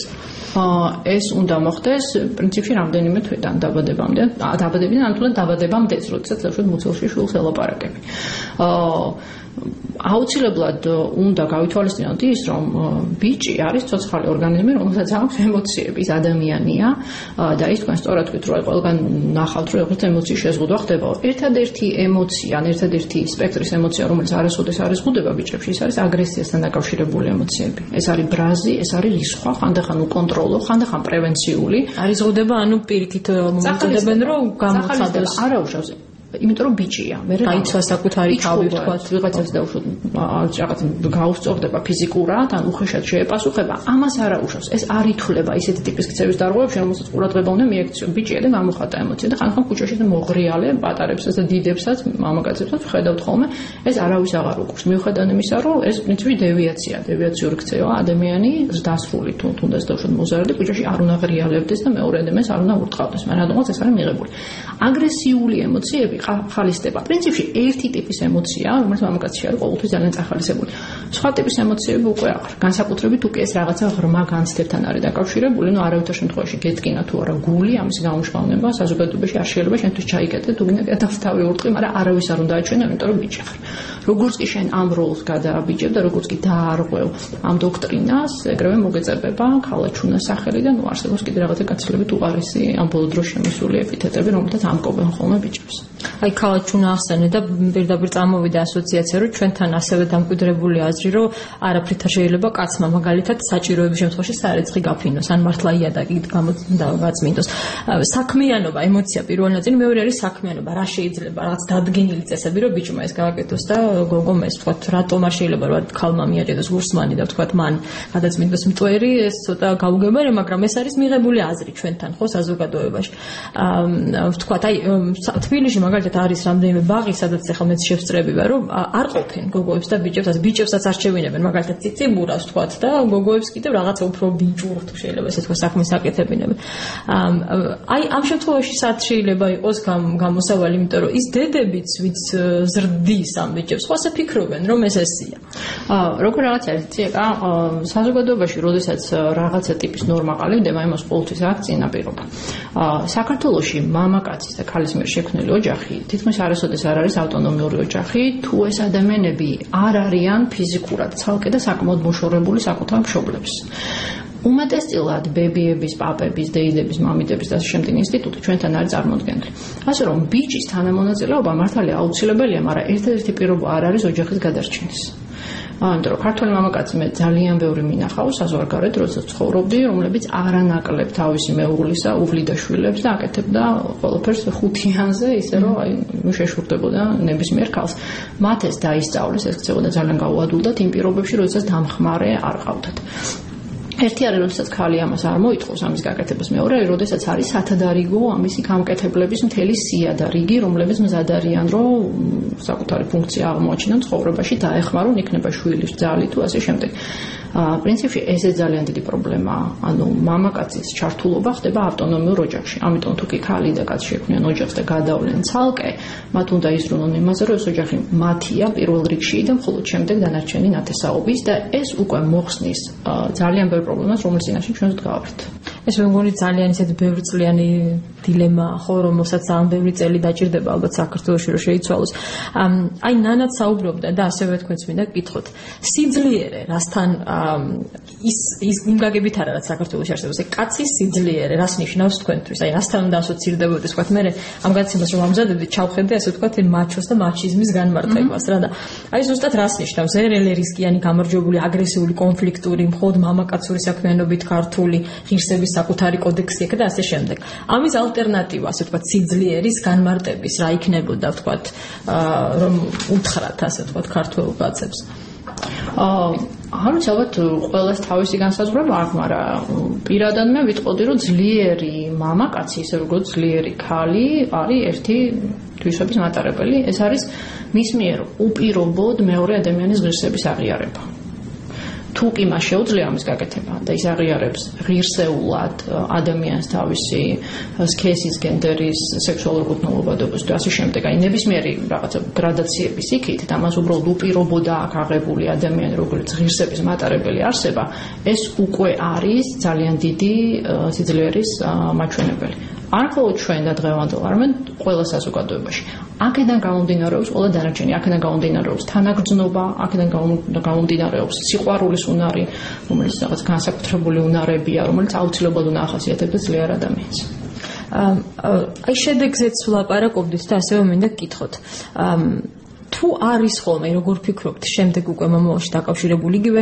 ეს უნდა მოხდეს პრინციპში რამდენიმე თვიდან დაბადებიდან ან თუნდაც დაბადებამდე, როდესაც ბავშვი მუცელში შვილს ელაპარაკები. აუცილებლად უნდა გავითვალისწინოთ ის, რომ ბიჭი არის ცოცხალი ორგანიზმი, რომელსაც აქვს ემოციები, ის ადამიანია და ის თქვენ სწორად ვთქვით, რომ ყველგან ნახავთ, რომ როგორც ემოციის შეზღუდვა ხდება. ერთადერთი ემოცია, ერთადერთი სპექტრის ემოცია, რომელიც არასოდეს არ იზღუდება ბიჭებში, ის არის აგრესიასთან დაკავშირებული ემოციები. ეს არის ბრაზი, ეს არის რისხვა, ხანდახან უკონტროლო, ხანდახან პრევენციული. არ იზღუდება, ანუ პირიქით მომწოდებენ, რომ გამოცხადოს. არა უშავს. იმიტომ რომ ბიჭია, მე გაიცვა საკუთარი თავი ვთქვათ, ვიღაცას დაუშვათ, რაღაც გაუსწორდება ფიზიკურად, ან უხეშად შეეპასუხება, ამას არა უშავს. ეს არ ითვლება ისეთი ტიპის ქცევის დარღვევებში, რომელსაც ყურადღება უნდა მიექციონ. ბიჭია და გამოხატა ემოცია და ხანდახან ქუჩაში და მოღრიალე პატარებსაც და დიდებსაც, მამაკაცებსაც ხედავთ ხოლმე, ეს არავის აღარ უყურს. მიუხედავად იმისა, რომ ეს პრინციპი დევიაციაა, დევიაციური ქცევა, ადამიანი დასრული თუნდაც დაუშვათ მოზარდი ქუჩაში არ უნდა ღრიალებდეს და მეორე ადამიანს არ უნდა ურტყავდეს, მაგრამ რადგანაც ეს არის მიღებული. აგრესიული ემოციები ხალისდება. პრინციპში ერთი ტიპის ემოცია, რომელიც მამაკაცში არის ყოველთვის ძალიან წახალისებული. სხვა ტიპის ემოციები უკვე აღარ. განსაკუთრებით თუ კი ეს რაღაცა ღრმა განცდებთან არის დაკავშირებული, ну არავითარ შემთხვევაში გეტკინა თუ არა გული, ამის გამომშვალება საზოგადოებაში არ შეიძლება შენთვის ჩაიკეტე, თუ გინდა კეთილს თავი ურტყი, მაგრამ არავის არ უნდა აჩვენო, იმიტომ რომ ბიჭი ხარ. როგორც კი შენ ამ როლს გადააბიჯებ და როგორც კი დაარღვევ ამ დოქტრინას, ეგრევე მოგეწებება ქალაჩუნა სახელი და ну არსებობს კიდე რაღაცა გაცილებით უყარესი ამ ბოლო დროს შემოსული ეპითეტები, რომელთაც ამკობენ ხოლმე ბიჭებს. აი ქალაჩუნა ახსენე და პირდაპირ წამოვიდა ასოციაცია, რომ ჩვენთან ასევე დამკვიდრებული აზრი, რომ არაფრით არ შეიძლება კაცმა მაგალითად საჭიროების შემთხვევაში სარეცხი გაფინოს, ან მართლა იადაკით გაწმინდოს. საქმიანობა, ემოცია პირველ ნაწილი, მეორე არის საქმიანობა, რა შეიძლება რაღაც დადგენილი წესები, რომ ბიჭმა ეს გააკეთოს და გოგომ ეს ვთქვათ, რატომ არ შეიძლება რომ ქალმა მიაჭედოს გურსმანი და ვთქვათ მან გადაწმინდოს მტვერი, ეს ცოტა გაუგებარი, მაგრამ ეს არის მიღებული აზრი ჩვენთან, ხო, საზოგადოებაში. ვთქვათ, აი თბილისში მაგალითად არის რამდენიმე ბაღი, სადაც ახლა მეც შევსწრებივა, რომ არ ყოფენ გოგოებს და ბიჭებსაც არჩევინებენ, მაგალითად ციციბურას ვთქვათ და გოგოებს კიდევ რაღაცა უფრო ბიჭურ თუ შეიძლება ესე თქვა საქმეს აკეთებინებენ. აი ამ შემთხვევაში სად შეიძლება იყოს გამოსავალი, იმიტომ რომ ის დედებიც ვიც ზრდის ამ ბიჭებს, ხოსე ფიქრობენ, რომ ეს ესია. როგორ რაღაცა იცი, საზოგადოებაში, როდესაც რაღაცა ტიპის ნორმა ყალიბდება, იმას ყოველთვის აქვს წინაპირობა. საქართველოში მამაკაცის და ქალის მიერ შექმნილი ოჯახი თითქმის არასოდეს არ არის ავტონომიური ოჯახი, თუ ეს ადამიანები არ არიან ფიზიკურად ცალკე და საკმაოდ მოშორებული საკუთარ მშობლებს. უმეტესწილად ბებიების, პაპების, დეიდების, მამიდების და ასე შემდეგ ინსტიტუტი ჩვენთან არის წარმოდგენილი. ასე რომ ბიჭის თანამონაწილეობა მართალია აუცილებელია, მაგრამ ერთადერთი პირობა არ არის ოჯახის გადარჩენის. ამიტომ ქართული მამაკაცი მე ძალიან ბევრი მინახავს საზღვარგარეთ, როდესაც ცხოვრობდი, რომლებიც არანაკლებ თავისი მეუღლისა უვლიდა შვილებს და აკეთებდა ყველაფერს ხუთიანზე, ისე რომ აი შეშურდებოდა ნებისმიერ ქალს. მათ ეს დაისწავლეს, ეს ქცევა ძალიან გაუადვილდათ იმ პირობებში, როდესაც დამხმარე არ ყავდათ. ერთი არის, როდესაც ქალი ამას არ მოითხოვს ამის გაკეთებას, მეორე არის, როდესაც არის სათადარიგო ამისი გამკეთებლების მთელი სია და რიგი, რომლებიც მზად არიან, რომ საკუთარი ფუნქცია აღმოაჩინონ ცხოვრებაში, დაეხმარონ, იქნება შვილის ძალი თუ ასე შემდეგ. პრინციპში ესე ძალიან დიდი პრობლემაა. ანუ მამაკაცის ჩართულობა ხდება ავტონომიურ ოჯახში. ამიტომ თუ კი ქალი და კაცი შექმნიან ოჯახს და გადავლენ ცალკე, მათ უნდა იზრუნონ იმაზე, რომ ეს ოჯახი მათია პირველ რიგში და მხოლოდ შემდეგ დანარჩენი ნათესაობის და ეს უკვე მოხსნის ძალიან ბევრ პრობლემას, რომელიც წინაშე ჩვენ ვდგავართ. ეს მე მგონი ძალიან ისეთი ბევრწლიანი დილემაა, ხო, რომელსაც ძალიან ბევრი წელი დაჭირდება ალბათ საქართველოში რომ შეიცვალოს. აი ნანაც საუბრობდა და ასევე თქვენც მინდა გკითხოთ. სიძლიერე, რასთან ის იმ გაგებით არა, რაც საქართველოში არსებობს. კაცის სიძლიერე, რას ნიშნავს თქვენთვის? აი რასთან უნდა ასოცირდებოდეს, ვთქვათ, მე ამ გაცემას რომ ამზადებდი, ჩავხედე, ასე ვთქვათ, მაჩოს და მაჩიზმის განმარტებას, რა და აი ზუსტად რას ნიშნავს? ერელი რისკიანი, გამარჯვებული, აგრესიული, კონფლიქტური, მხოლოდ მამაკაცური საქმიანობით ქართული ღირსების საკუთარი კოდექსი და ასე შემდეგ. ამის ალტერნატივა, ასე ვთქვათ, სიძლიერის განმარტების რა იქნებოდა, ვთქვათ, რომ უთხრათ, ასე ვთქვათ, ქართველ კაცებს. არ ვიცი, ალბათ ყველას თავისი განსაზღვრება აქვს, მაგრამ პირადად მე ვიტყოდი, რომ ძლიერი მამაკაცი, ისე როგორც ძლიერი ქალი, არის ერთი თვისების მატარებელი. ეს არის მის მიერ უპირობოდ მეორე ადამიანის ღირსების აღიარება. თუ კი მას შეუძლია ამის გაკეთება და ის აღიარებს ღირსეულად ადამიანს თავისი სქესის, გენდერის, სექსუალური კუთვნილობადობის და ასე შემდეგ, აი ნებისმიერი რაღაცა გრადაციების იქით და მას უბრალოდ უპირობოდა აქ აღებული ადამიანი, როგორც ღირსების მატარებელი არსება, ეს უკვე არის ძალიან დიდი სიძლიერის მაჩვენებელი. არ მხოლოდ ჩვენ და დღევანდელ, არამედ ყველა საზოგადოებაში. აქედან გამომდინარეობს ყველა დანარჩენი, აქედან გამომდინარეობს თანაგრძნობა, აქედან გამომდინარეობს სიყვარულის უნარი, რომელიც რაღაც განსაკუთრებული უნარებია, რომელიც აუცილებლად უნდა ახასიათებდეს ძლიერ ადამიანს. აი შედეგზეც ვლაპარაკობდით და ასევე მინდა გკითხოთ. თუ არის ხოლმე როგორ ფიქრობთ შემდეგ უკვე მომავალში დაკავშირებული იგივე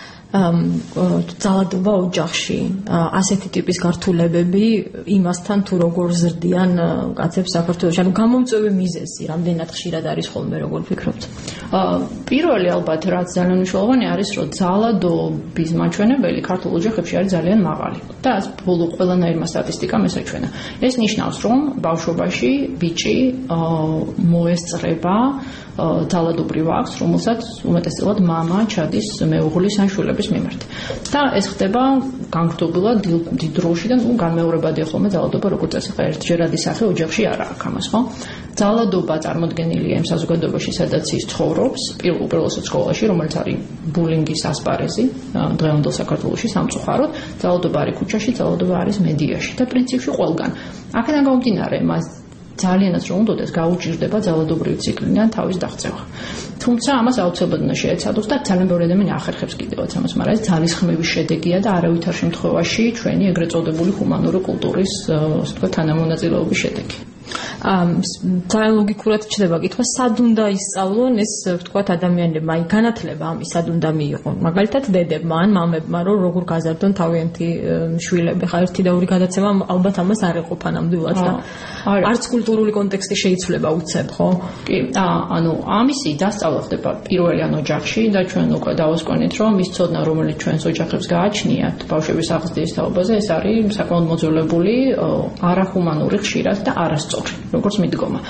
ძალადობა ოჯახში ასეთი ტიპის გართულებები იმასთან თუ როგორ ზრდიან კაცებს საქართველოში ანუ გამომწვევი მიზეზი რამდენად ხშირად არის ხოლმე როგორ ფიქრობთ პირველი ალბათ რაც ძალიან მნიშვნელოვანი არის რომ ძალადობის მაჩვენებელი ქართულ ოჯახებში არის ძალიან მაღალი და ბოლო ყველანაირმა სტატისტიკამ ესაჩვენა ეს ნიშნავს რომ ბავშვობაში ბიჭი მოესწრება ძალადობრივ აქვს, რომელსაც უმეტესწილად მამა ჩადის მეუღლის ან შვილების მიმართ. და ეს ხდება განმარტებულად დიდ დროში და განმეორებადია ხოლმე ძალადობა, როგორც ახლა ერთჯერადი სახე ოჯახში არ აქვს ამას, ხო? ძალადობა წარმოდგენილია იმ საზოგადოებაში, სადაც ის ცხოვრობს, პირველად სკოლაში, რომელიც არის ბულინგის ასპარეზი, დღევანდელ საქართველოში სამწუხაროდ, ძალადობა არის ქუჩაში, ძალადობა არის მედიაში და პრინციპში ყველგან. აქედან გამომდინარე, მას ძალიანაც რომ უნდადეს გაუჭირდება ძალადობრივი ციკლიდან თავის დაღწევა. თუმცა ამას აუცილებლად უნდა შეეცადოს და ძალიან ბევრი ადამიანი ახერხებს კიდევაც ამას, მაგრამ ეს ძალისხმევის შედეგია და არავითარ შემთხვევაში ჩვენი ეგრეთ წოდებული ჰუმანური კულტურის, ასე ვთქვათ, თანამონაწილეობის შედეგი. ძალიან ლოგიკურად ჩდება კითხვა, სად უნდა ისწავლონ ეს, ვთქვათ, ადამიანებმა, აი განათლება ამის სად უნდა მიიღონ. მაგალითად, დედებმა ან მამებმა, რომ როგორ გაზარდონ თავიანთი შვილები, ხა ერთი და ორი გადაცემა ალბათ ამას არ ეყოფა ნამდვილად და არც კულტურული კონტექსტი შეიცვლება უცებ, ხო? კი, ანუ ამისი დასწავლა ხდება პირველი ან ოჯახში და ჩვენ უკვე დავასკვანეთ, რომ ის ცოდნა, რომელიც ჩვენს ოჯახებს გააჩნიათ ბავშვების აღზრდის თაობაზე, ეს არის საკმაოდ მოძველებული, არახუმანური ხშირად და არასწორი. როგორც მიდგომა.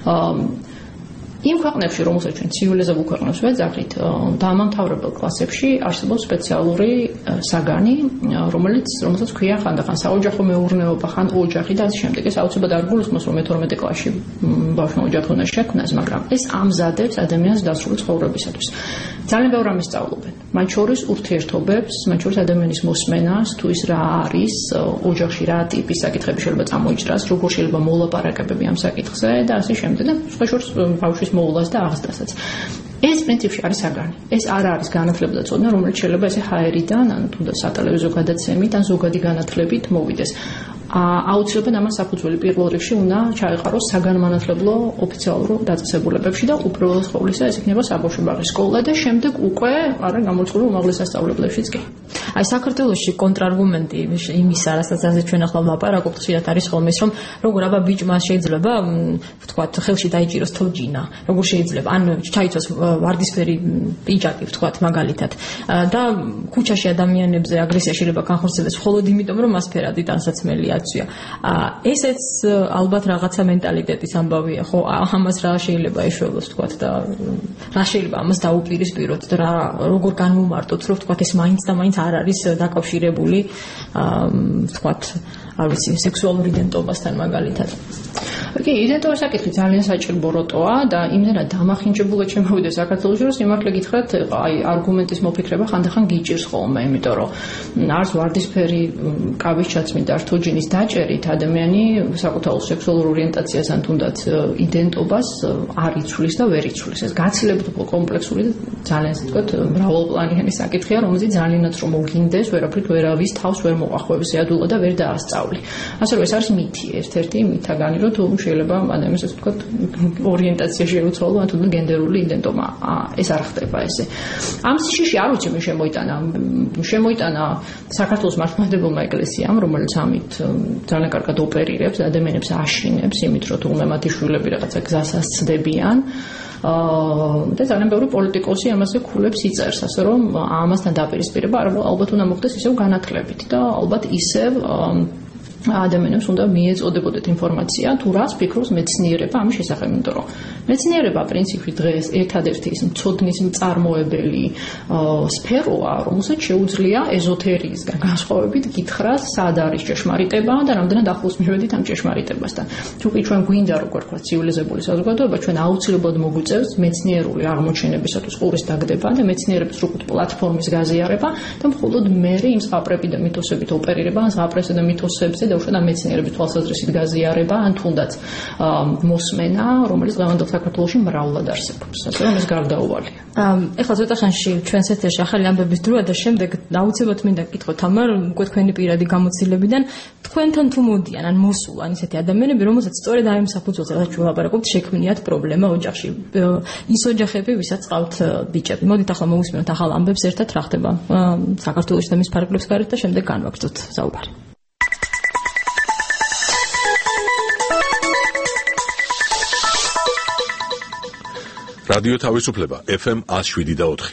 იმ ქვეყნებში, რომელსაც ჩვენ ცივილიზებულ ქვეყნებს ვეძახით, დამამთავრებელ კლასებში არსებობს სპეციალური საგანი, რომელსაც ქვია ხანდახან საოჯახო მეურნეობა, ხან ოჯახი და ასე შემდეგ. ეს აუცილებლად არ გულისხმობს, რომ 12 კლასში ბავშვმა ოჯახი უნდა შექმნას, მაგრამ ეს ამზადებს ადამიანს დასრული ცხოვრებისათვის. ძალიან ბევრ რამეს სწავლობენ. მათ შორის ურთიერთობებს, მათ შორის ადამიანის მოსმენას, თუ ის რა არის, ოჯახში რა ტიპის საკითხები შეიძლება წამოიჭრას, როგორ შეიძლება მოლაპარაკებები ამ საკითხზე და ასე შემდეგ. და სხვა შორის ბავშვის მოულას და აღზრდასაც. ეს პრინციპში არის საგანი. ეს არ არის განათლება და ცოდნა, რომელიც შეიძლება ესე ჰაერიდან, ან თუნდაც სატელევიზიო გადაცემით, ან ზოგადი განათლებით მოვიდეს. აუცილებლად ამას საფუძველი პირველ რიგში უნდა ჩაეყაროს საგანმანათლებლო ოფიციალურ დაწესებულებებში და უპირველეს ყოვლისა ეს იქნება საბავშვო ბაღის სკოლა და შემდეგ უკვე არა გამოწყობილ უმაღლეს სასწავლებლებშიც კი. აი საქართველოში კონტრარგუმენტი იმისა, რასაც ასე ჩვენ ახლა ვლაპარაკობთ, ხშირად არის ხოლმე ის, რომ როგორ აბა ბიჭმა შეიძლება, ვთქვათ, ხელში დაიჭიროს თოჯინა, როგორ შეიძლება, ან ჩაიცოს ვარდისფერი პიჯაკი, ვთქვათ, მაგალითად, და ქუჩაში ადამიანებზე აგრესია შეიძლება განხორციელდეს მხოლოდ იმიტომ, რომ მას ფერადი ტანსაცმელია. ესეც ალბათ რაღაცა მენტალიტეტის ამბავია, ხო? ამას რა შეიძლება ეშველოს, ვთქვათ, და რა შეიძლება ამას დაუპირისპიროთ და როგორ განვუმარტოთ, რომ ვთქვათ, ეს მაინც და მაინც არ არის დაკავშირებული, ვთქვათ, არ ვიცი, სექსუალურ იდენტობასთან მაგალითად. კი, იდენტობის საკითხი ძალიან საჭიროა და იმდენად დამახინჯებულად შემოვიდა საქართველოში, რომ სიმართლე გითხრათ, აი არგუმენტის მოფიქრება ხანდახან გიჭირს ხოლმე, იმიტომ რომ არც ვარდისფერი კავის ჩაცმით და თოჯინის დაჭერით ადამიანი საკუთარ სექსუალურ ორიენტაციას ან თუნდაც იდენტობას არ იცვლის და ვერ იცვლის. ეს გაცილებით კომპლექსური და ძალიან ასე ვთქვათ, მრავალპლანიანი საკითხია, რომელზეც ძალიანაც რომ მოგინდეს, ვერაფრით ვერავის თავს ვერ მოახვევს ядуლა და ვერ დაასწავლი. ასე რომ ეს არის მითი, ერთ-ერთი მითაგანი, რომ თუ შეიძლება ადამიანს ასე ვთქვათ, ორიენტაცია შეუცვალო, ან თუნდაც გენდერული იდენტობა. ეს არ ხდება ესე. ამ სიში არ ვიცი მე შემოიტანა საქართველოს მართლმადიდებლმა ეკლესიამ, რომელიც ამით ძალიან კარგად ოპერირებს, ადამიანებს აშინებს, იმით რომ თუნდაც მათი შვილები რაღაცა გზას ასწდებიან. და ძალიან ბევრი პოლიტიკოსი ამაზე ქულებს იწერს, ასე რომ ამასთან დაპირისპირება ალბათ უნდა მოხდეს ისევ განათლებით და ალბათ ისევ ადამიანებს უნდა მიეწოდებოდეთ ინფორმაცია, თუ რას ფიქრობს მეცნიერება ამის შესახებ, იმიტომ რომ მეცნიერება პრინციპში დღეს ერთადერთი ის მცოდნის მწარმოებელი სფეროა, რომელსაც შეუძლია ეზოთერიისგან განსხვავებით გითხრას, სად არის ჭეშმარიტება და რამდენად ახლოს მივედით ამ ჭეშმარიტებასთან. თუ კი ჩვენ გვინდა როგორ ვთქვათ ცივილიზებული საზოგადოება, ჩვენ აუცილებლად მოგვიწევს მეცნიერული აღმოჩენებისათვის ყურის დაგდება და მეცნიერების როგორც პლატფორმის გაზიარება და მხოლოდ მერე იმ ზღაპრები და მითოსებით ოპერირება, ან ზღაპრებსა და მითოსებზე და უშუალოდ ამ მეცნიერების თვალსაზრისით გაზიარება, ან თუნდაც მოსმენა, რომელიც დღევანდელ საქართველოში მრავლად არსებობს. ასე რომ ეს გარდაუვალია. ეხლა ცოტა ხანში ჩვენს ეთერში ახალი ამბების დროა და შემდეგ აუცილებლად მინდა გკითხო თამარ, უკვე თქვენი პირადი გამოცდილებიდან თქვენთან თუ მოდიან, ან მოსულან ისეთი ადამიანები, რომელსაც სწორედ აი ამ საფუძველზე, რაც ჩვენ ვლაპარაკობთ, შექმნიათ პრობლემა ოჯახში. ის ოჯახები, ვისაც ყავთ ბიჭები. მოდით ახლა მოვისმინოთ ახალ ამბებს ერთად რა ხდება საქართველოში და მის ფარგლებს გარეთ და შემდეგ განვაგრძოთ საუბარი. რადიო თავისუფლება FM 107.4.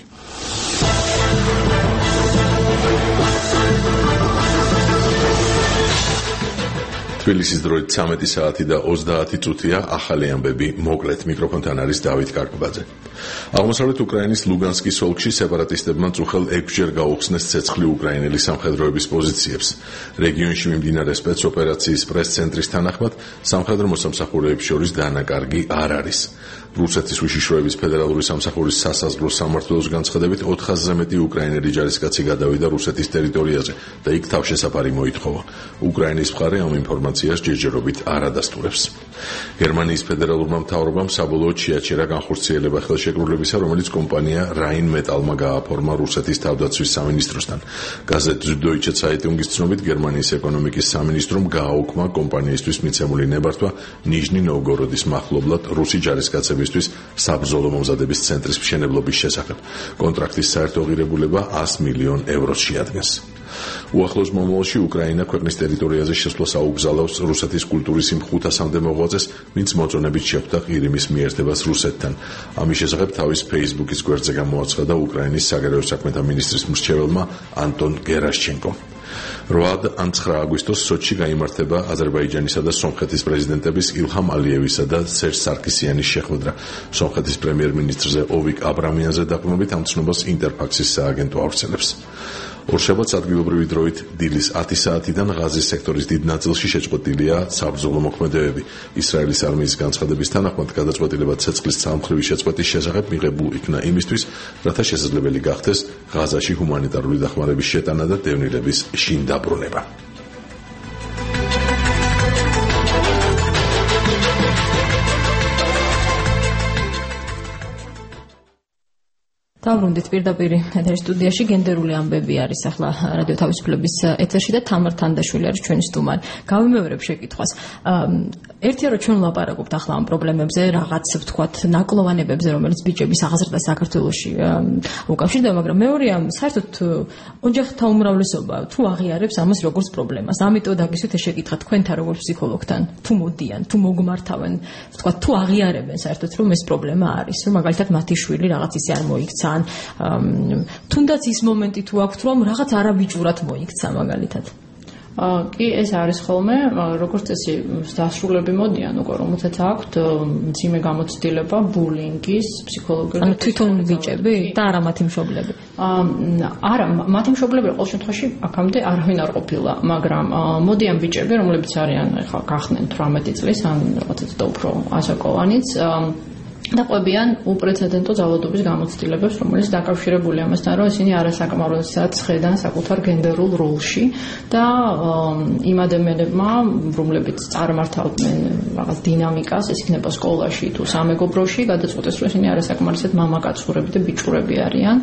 თბილისის დროით 13 საათი და 30 წუთია. ახალი ამბები მოკლედ. მიკროფონთან არის დავით კარკბაძე. აღმოსავლეთ უკრაინის ლუგანსკის ოლქში სეპარატისტებმა წუხელ 6-ჯერ გაუხსნეს ცეცხლი უკრაინელი სამხედროების პოზიციებს. რეგიონში მიმდინარე სპეცოპერაციის პრეს-ცენტრის თანახმად სამხედრო მოსამსახურეებს შორის დანაკარგი არ არის. რუსეთის უშიშროების ფედერალური სამსახურის სასაზღვრო სამმართველოს განცხადებით 400-ზე მეტი უკრაინელი ჯარისკაცი გადავიდა რუსეთის ტერიტორიაზე და იქ თავშესაფარი მოითხოვა. უკრაინის მხარე ამ ინფორმაციას ჯერჯერობით არ ადასტურებს. გერმანიის ფედერალურმა მთავრობამ საბოლოოდ შეაჩერა განხორციელება ხელშეკრულებისა, რომელიც კომპანია Rheinmetall-მა გააფორმა რუსეთის თავდაცვის სამინისტროსთან. გაზეთ Süddeutsche Zeitung-ის ცნობით გერმანიის ეკონომიკის სამინისტრომ გააუქმა კომპანიისთვის მიცემული ნებართვა ნიჟნი ნოვგოროდის მახლობლად რუსი ჯარისკაცების საბრძოლო მომზადების ცენტრის მშენებლობის შესახებ. კონტრაქტის საერთო ღირებულება 100 მილიონ ევროს შეადგენს. უახლოს მომავალში უკრაინა ქვეყნის ტერიტორიაზე შესვლას აუგზავნებს რუსეთის კულტურის იმ 500-მდე მოღვაწეს, ვინც მოწონებით შეხვდა ყირიმის მიერთებას რუსეთთან. ამის შესახებ თავის Facebook-ის გვერდზე გამოაცხადა უკრაინის საგარეო საქმეთა მინისტრის მრჩეველმა ანტონ გერაშჩენკომ. 8 ან 9 აგვისტოს სოჩში გაიმართება აზერბაიჯანისა და სომხეთის პრეზიდენტების ილჰამ ალიევისა და სერჟ სარკისიანის შეხვედრა. სომხეთის პრემიერ-მინისტრზე ოვიკ აბრამიანზე დაყრდნობით ამ ცნობას ინტერფაქსის სააგენტო ავრცელებს. ორშაბათს ადგილობრივი დროით დილის 10 საათიდან ღაზის სექტორის დიდ ნაწილში შეწყვეტილია საბრძოლო მოქმედებები. ისრაელის არმიის განცხადების თანახმად გადაწყვეტილება ცეცხლის სამხრივი შეწყვეტის შესახებ მიღებულ იქნა იმისთვის, რათა შესაძლებელი გახდეს ღაზაში ჰუმანიტარული დახმარების შეტანა და დევნილების შინ დაბრუნება. დავრუნდით პირდაპირ ეთერის სტუდიაში. გენდერული ამბები არის ახლა რადიო თავისუფლების ეთერში და თამარ თანდაშვილი არის ჩვენი სტუმარი. გავიმეორებ შეკითხვას. ერთია რომ ჩვენ ვლაპარაკობთ ახლა ამ პრობლემებზე, რაღაც ვთქვათ ნაკლოვანებებზე, რომელიც ბიჭების აღზრდა საქართველოში უკავშირდება, მაგრამ მეორეა საერთოდ ოჯახთა უმრავლესობა თუ აღიარებს ამას როგორც პრობლემას. ამიტომ დაგისვით ეს შეკითხვა თქვენთან როგორც ფსიქოლოგთან, თუ მოდიან, თუ მოგმართავენ, ვთქვათ თუ აღიარებენ საერთოდ რომ ეს პრობლემა არის, რომ მაგალითად მათი შვილი რაღაც ისე არ მოიქცა, თუნდაც ის მომენტი თუ აქვთ რომ რაღაც არაბიჭურად მოიქცა მაგალითად. კი, ეს არის ხოლმე, როგორც წესი დასრულები მოდიან უკვე, რომელთაც აქვთ მძიმე გამოცდილება ბულინგის, ფსიქოლოგიური. ანუ თვითონ ბიჭები და არა მათი მშობლები. არა, მათი მშობლები ყოველ შემთხვევაში აქამდე არავინ არ ყოფილა, მაგრამ მოდიან ბიჭები, რომლებიც არიან ახლა გახდნენ 18 წლის, ან რაღაცა ცოტა უფრო ასაკოვანიც, და ყვებიან უპრეცედენტო ძალადობის გამოცდილებებს, რომელიც დაკავშირებულია ამასთან, რომ ისინი არასაკმარისად ხედან საკუთარ გენდერულ როლში და იმ ადამიანებმა, რომლებიც წარმართავდნენ რაღაც დინამიკას, ეს იქნება სკოლაში თუ სამეგობროში, გადაწყვეტეს, რომ ისინი არასაკმარისად მამაკაცურები და ბიჭურები არიან,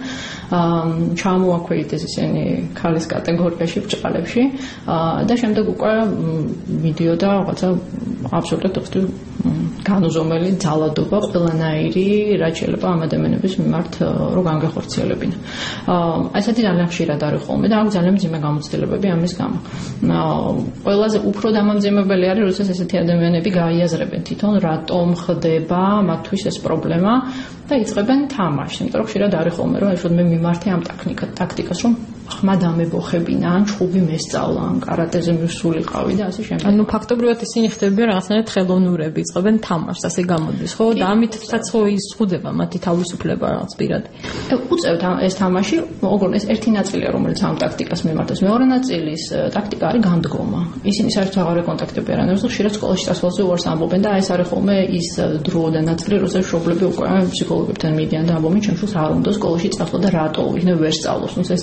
ჩამოაქვეითეს ისინი ქალის კატეგორიაში, ბრჭყალებში და შემდეგ უკვე მიდიოდა რაღაცა აბსოლუტურად განუზომელი ძალადობა ყველანაირი, რაც შეიძლება ამ ადამიანების მიმართ რო განგეხორციელებინა. ასეთი ძალიან ხშირად არის ხოლმე და აქ ძალიან მძიმე გამოცდილებები ამის გამო. ყველაზე უფრო დამამძიმებელი არის, როდესაც ესეთი ადამიანები გაიაზრებენ თვითონ, რატომ ხდება მათთვის ეს პრობლემა და იწყებენ თამაშს. იმიტომ რომ ხშირად არის ხოლმე, რომ აი მე მიმართე ამ ტაქტიკას, რომ ხმა დამებოხებინა, ან ჩხუბი მესწავლა, ან კარატეზე მივსულიყავი და ასე შემდეგ. ანუ ფაქტობრივად ისინი ხდებიან რაღაცნაირად ხელოვნურები, იწყებენ თამაშს, ასე გამოდის, ხო? და ამითაც ხო იზღუდება მათი თავისუფლება რაღაც პირადი. უწევთ ეს თამაში, ოღონდ ეს ერთი ნაწილია, რომელიც ამ ტაქტიკას მიმართავს. მეორე ნაწილის ტაქტიკა არის განდგომა. ისინი საერთოდ აღარ ეკონტაქტებიან არანაირად, ხშირად სკოლაში წასვლაზე უარს ამბობენ და ეს არის ხოლმე ის დრო და ნაწილი, როდესაც მშობლები უკვე ფსიქოლოგებთან მიდიან და ამბობენ, ჩემ შვილს არ უნდა სკოლაში წასვლა და რატო იქნებ ვერ სწავლობს, ნუ ეს სწავლასთან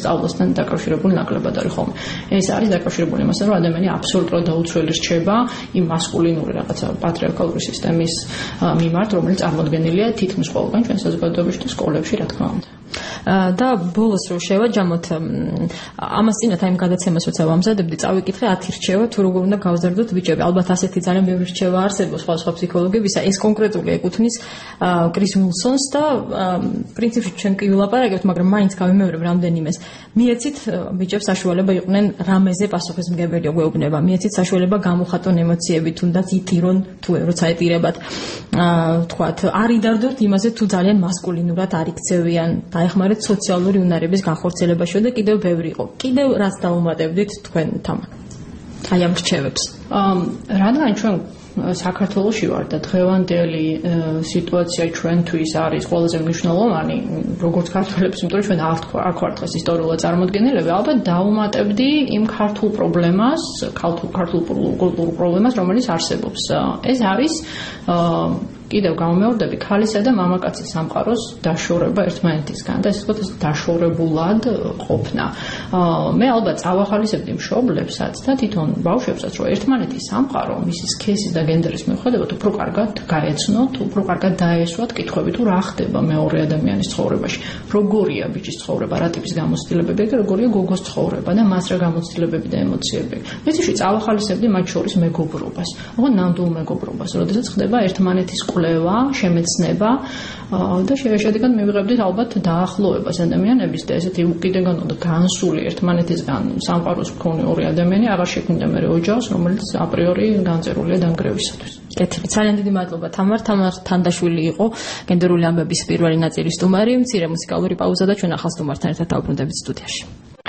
დაკავშირებული ნაკლებად არის ხოლმე. ეს არის დაკავშირებული იმასთან, რომ ადამიანი აბსოლუტურად დაუცველი რჩება იმ მასკულინური რაღაცა პატრიარქალური სისტემის მიმართ, რომელიც წარმოდგენილია თითქმის ყველგან ჩვენ საზოგადოებაში და სკოლებში, რა თქმა უნდა. და ბოლოს რო შევაჯამოთ ამას წინათ აი გადაცემას როცა ვამზადებდი წავიკითხე 10 რჩევა თუ როგორ უნდა გავზარდოთ ბიჭები. ალბათ ასეთი ძალიან ბევრი რჩევა არსებობს სხვა ფსიქოლოგებისა. ეს კონკრეტული ეკუთვნის კრის უილსონს და პრინციპში ჩვენ კი ვილაპარაკებთ, მაგრამ მაინც გავიმეორებ რამდენიმეს. მიეცით ბიჭებს საშუალება იყვნენ რამეზე პასუხისმგებელი გვეუბნება. მიეცით საშუალება გამოხატონ ემოციები, თუნდაც იტირონ თუ როცა ეტირებათ. თქვათ არ იდარდოთ იმაზე თუ ძალიან მასკულინურად არ იქცევიან. დაეხმარეთ სოციალური უნარების განხორციელებაში და კიდევ ბევრი იყო. კიდევ რაც დაუმატებდით თქვენ თამარ. აი ამ რჩევებს. რადგან ჩვენ საქართველოში ვარ და დღევანდელი სიტუაცია ჩვენთვის არის ყველაზე მნიშვნელოვანი, როგორც ქართველებს, იმიტომ რომ ჩვენ არ ვართ დღეს ისტორიულად წარმოდგენილები, ალბათ დაუმატებდი იმ ქართულ პრობლემას, ქართულ კულტურულ პრობლემას, რომელიც არსებობს. ეს არის კიდევ გამომეორდები ქალისა და მამაკაცის სამყაროს დაშორება ერთმანეთისგან და ესე ვთქვათ დაშორებულად ყოფნა. მე ალბათ წავახალისებდი მშობლებსაც და თვითონ ბავშვებსაც, რომ ერთმანეთის სამყარო მისი სქესის და გენდერის მიუხედავად უფრო კარგად გაეცნოთ, უფრო კარგად დაესვათ კითხვები თუ რა ხდება მეორე ადამიანის ცხოვრებაში, როგორია ბიჭის ცხოვრება, რა ტიპის გამოცდილებები და როგორია გოგოს ცხოვრება და მას რა გამოცდილებები და ემოციები. მესიში წავახალისებდი მათ შორის მეგობრობას, ოღონდ ნამდვილ მეგობრობას, როდესაც ხდება ერთმანეთის კვლევა, შემეცნება და შედეგად მივიღებდით ალბათ დაახლოებას ადამიანების და ესეთი უკიდეგან და განსული ერთმანეთისგან სამყაროს მქონე ორი ადამიანი აღარ შექმნიდა მე ოჯახს, რომელიც აპრიორი განწერულია დამგრევისათვის. კეთილი, ძალიან დიდი მადლობა თამარ თანდაშვილი იყო გენდერული ამბების პირველი ნაწილის სტუმარი. მცირე მუსიკალური პაუზა და ჩვენ ახალ სტუმართან ერთად დავბრუნდებით სტუდიაში.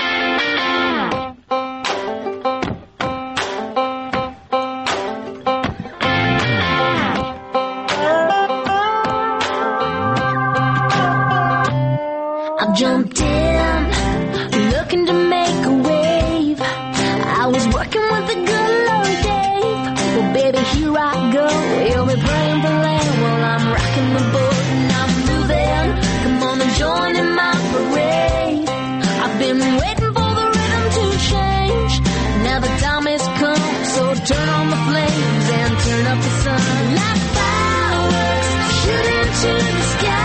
Jumped in, looking to make a wave. I was working with the good Lord Dave. Well, baby, here I go. You'll be praying for land while I'm rocking the boat and I'm moving. Come on and join in my parade. I've been waiting for the rhythm to change. Now the time has come, so turn on the flames and turn up the sun. Like fireworks shooting to the sky.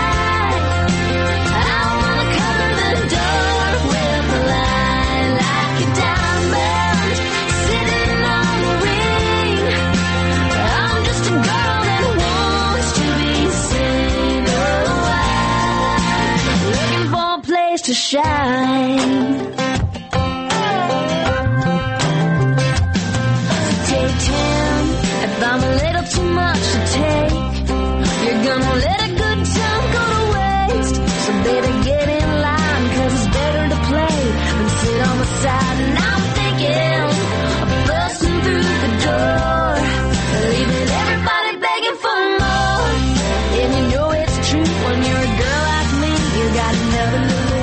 To shine. Take 10 if I'm a little too much to take. You're gonna let a good time go to waste. So baby, get in line, 'cause it's better to play than sit on the side. And I'm thinking of busting through the door, leaving everybody begging for more. And you know it's true when you're a girl like me, you got nothing to lose.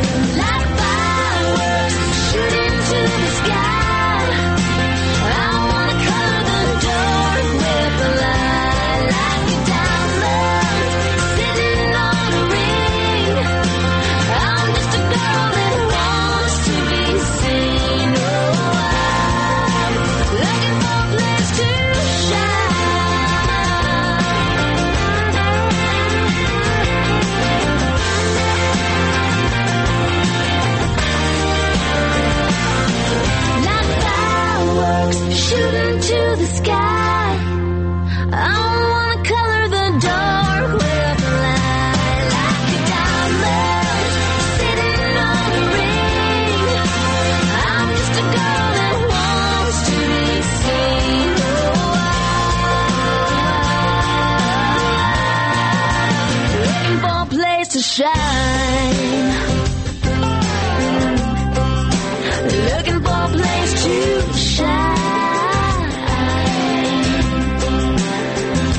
Shooting to the sky, I wanna color the dark with the light like a diamond sitting on a ring. I'm just a girl that wants to be seen. Oh, I'm looking for a place to shooting to the sky. I wanna color the dark with the light like a diamond sitting on a ring. I'm just a girl that wants to be seen. Oh, I'm looking for a place to shine. Looking for a place to shine.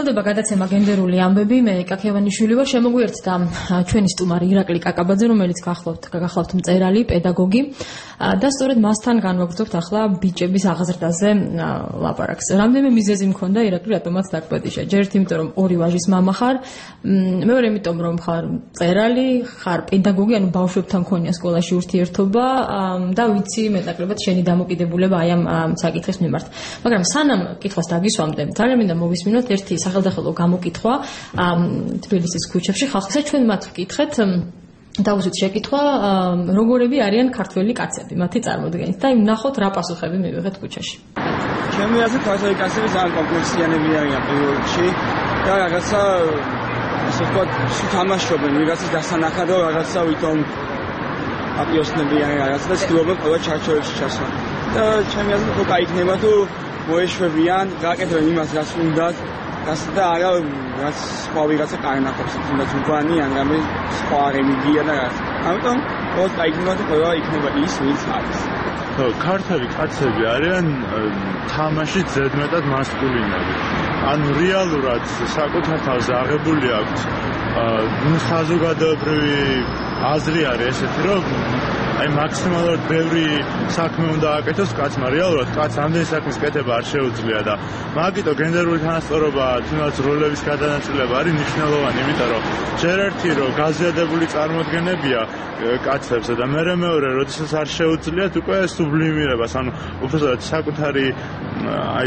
გრძელდება გადაცემა გენდერული ამბები. მე კაკევანიშვილი ვარ, შემოგვიერთდა ჩვენი სტუმარი ირაკლი კაკაბაძე, რომელიც გახლავთ მწერალი, პედაგოგი და სწორედ მასთან განვაგრძობთ ახლა ბიჭების აღზრდაზე ლაპარაკს. რამდენიმე მიზეზი მქონდა ირაკლი, რატომაც დაგპატიშა. ჯერ იმიტომ რომ ორი ვაჟის მამა ხარ, მეორე იმიტომ რომ ხარ მწერალი, ხარ პედაგოგი, ანუ ბავშვებთან მქონია სკოლაში ურთიერთობა და ვიცი მეტნაკლებად შენი დამოკიდებულება აი ამ საკითხის მიმართ. მაგრამ სანამ კითხვას დაგისვამდე, ძალიან მინდა მოვისმინოთ ერთი სახელდახელო გამოკითხვა თბილისის ქუჩებში. ხალხისა ჩვენ მათ ვკითხეთ დავუშვით შეკითხვა, როგორები არიან ქართველი კაცები, მათი წარმოდგენით და ნახოთ რა პასუხები მივიღეთ ქუჩაში. ჩემი აზრით ქართველი კაცები ძალიან კომპლექსიანი არიან პირველ რიგში და რაღაცა ასე ვთქვათ, თამაშობენ ვიღაცის დასანახად და რაღაცა ვითომ აპიოსნებიან რაღაცა და ცდილობენ ყველა ჩარჩოებში ჩასვლა. და ჩემი აზრით უკვე იქნება თუ მოეშვებიან, გააკეთებენ იმას, რაც უნდათ, და არა რაც სხვა ვიღაცა კარნახობს, თუნდაც უბანი ან რამე სხვა რელიგია და რაღაც. ამიტომ ყოველთვის გაიგნოთ ყველა იქნება ის, ვინც არის. ქართველი კაცები არიან თამაშით ზედმეტად მასკულინები. ანუ რეალურად საკუთარ თავზე აღებული აქვთ საზოგადოებრივი აზრი არის ესეთი, რომ აი მაქსიმალურად ბევრი საქმე უნდა აკეთოს კაცმა. რეალურად კაცს ამდენი საქმის კეთება არ შეუძლია და მაგიტო გენდერული თანასწორობა, თუნდაც როლების გადანაწილება არის მნიშვნელოვანი, იმიტომ რომ ჯერ ერთი რომ გაზიადებული წარმოდგენებია კაცებზე და მეორე, როდესაც არ შეუძლიათ უკვე სუბლიმირებას, ანუ უბრალოდ საკუთარი აი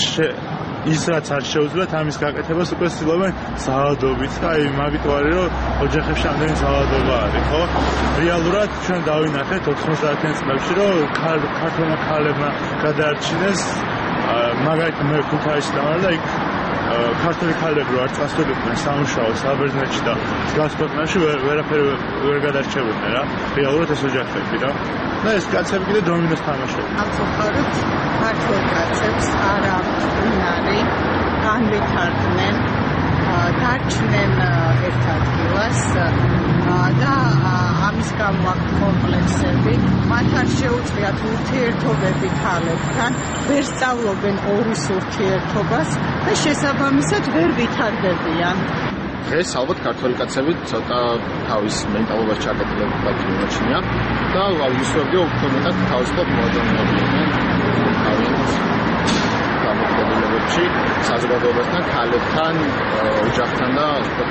ის რაც არ შეუძლიათ ამის გაკეთებას უკვე ცდილობენ საავადობით და აი მაგიტო არის რომ ოჯახებში ამდენი საავადობა არის, ხო? რეალურად ჩვენ დავინახეთ 90-იან წლებში რომ ქართველმა ქალებმა გადაარჩინეს მაგალითად მე ქუთაისში დავარ და იქ ქართველი ქალები რო არ წასულიყვნენ სამუშაოდ საბერძნეთში და მსგავს ქვეყნებში ვერაფერი ვერ გადარჩებოდნენ რა. რეალურად ეს ოჯახები რა. და ეს კაცები კიდე დომინოს თამაშობენ. ამხრივ ქართველ კაცებს არ აქვს უნარი განვითარდნენ, დარჩნენ ერთ ადგილას და ამის გამო აქვს კომპლექსები. მათ არ შეუძლიათ ურთიერთობები ქალებთან, ვერ სწავლობენ ორის ურთიერთობას და შესაბამისად ვერ ვითარდებიან. დღეს ალბათ ქართველი კაცები ცოტა თავის მენტალობას ჩაკეტილება იმოჩნია და ვისურვებდი უფრო მეტად თავისუფლად მოადანებდნენ თავის გამოკეთებულებებში საზოგადოებასთან, ქალებთან, ოჯახთან და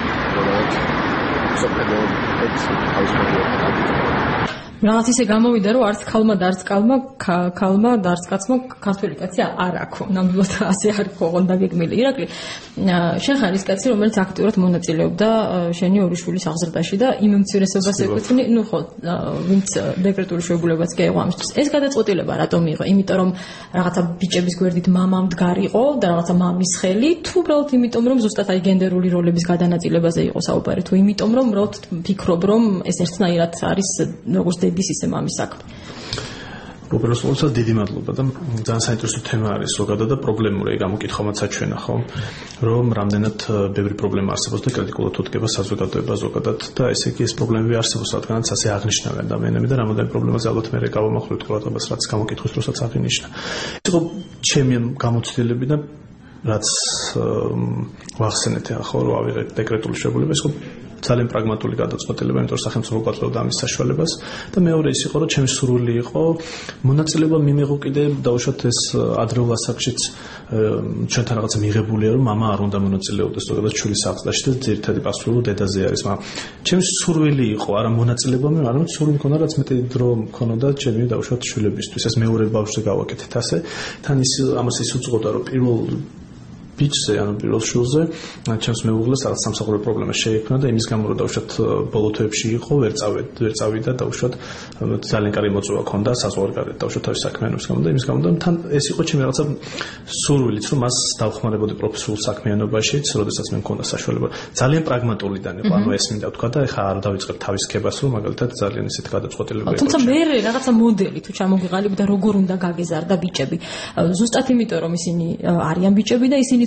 სოფლებს რაღაც ისე გამოვიდა, რომ არც ქალმა და არც კაცმა ქართველი კაცი არ აქვს. ნამდვილად ასე არ ხოღონ დაგეგმილი. ირაკლი, შენ ხარ ის კაცი, რომელიც აქტიურად მონაწილეობდა შენი ორი შვილის აღზრდაში და იმ უმცირესობას ეკუთვნი, ნუ ხო, ვინც დეკრეტული შეუგულებაც კი აიღო ამისთვის. ეს გადაწყვეტილება რატომ მიიღო? იმიტომ რომ რაღაცა ბიჭების გვერდით მამა მდგარიყო და რაღაცა მამის ხელი, თუ უბრალოდ იმიტომ რომ ზუსტად აი გენდერული როლების გადანაწილებაზე იყო საუბარი, თუ იმიტომ რომ უბრალოდ ფიქრობ რომ ეს ერთნაირად არის როგორც დედის ისე მამის საქმე. უბრალოდ დიდი მადლობა და ძალიან საინტერესო თემა არის ზოგადად და პრობლემური გამოკითხვამაც აჩვენა ხო, რომ რამდენად ბევრი პრობლემა არსებობს და კრიტიკულად უთგება საზოგადოება ზოგადად და ესე იგი ეს პრობლემები არსებობს, რადგანაც ასე აღნიშნა ადამიანები და რამოდენიმე პრობლემაზე ალბათ მე გავამახვილებთ ყურადღებას, რაც გამოკითხვის დროსაც აღინიშნა. ეს იყო ჩემი გამოცდილები და რაც ვახსენეთ ახლა რომ ავიღეთ დეკრეტული შეუგულება, ეს იყო ძალიან პრაგმატული გადაწყვეტილება, იმიტომ რომ სახელმწიფო გაძლევდა ამის საშუალებას და მეორე ის იყო, რომ ჩემი სურვილი იყო მონაწილეობა მიმიღო კიდე დაუშვათ ეს ადრეულ ასაკშიც ჩვენთან რაღაცა მიღებულია, რომ მამა არ უნდა მონაწილეობდეს ზოგადად შვილის აღზრდაში და ძირითადი პასუხი დედაზე არის, მაგრამ ჩემი სურვილი იყო არა მონაწილეობა, არამედ სურვილი მქონდა, რაც მეტი დრო მქონოდა ჩემი დაუშვათ შვილებისთვის. ეს მეორე ბავშვზე გავაკეთეთ ასე. თან ის ამას ის უძღოდა, რომ პირველ ბიჭზე, ანუ პირველ შვილზე, ჩემს მეუღლეს რაღაც სამსახურე პრობლემა შეექმნა და იმის გამო რომ დაუშვათ ბოლო თვეებში იყო, ვერ წავიდა დაუშვათ ძალიან კარგი მოწვევა ჰქონდა საზღვარგარეთ დაუშვათ თავის საქმიანობის გამო და იმის გამო და თან ეს იყო ჩემი რაღაცა სურვილიც, რომ მას დავხმარებოდი პროფესიულ საქმიანობაშიც, როდესაც მე მქონდა საშუალება. ძალიან პრაგმატულიდან იყო, ანუ ეს მინდა ვთქვა და ეხლა არ დავიწყებ თავის ქებას, რომ მაგალითად ძალიან ისეთ გადაწყვეტილება იყო. თუმცა მე რაღაცა მოდელი თუ ჩამოგვიყალიბდა, როგორ უნდა გაგეზარდა ბიჭები. ზუსტად იმიტომ რომ ისინი არიან ბიჭები და ისინიც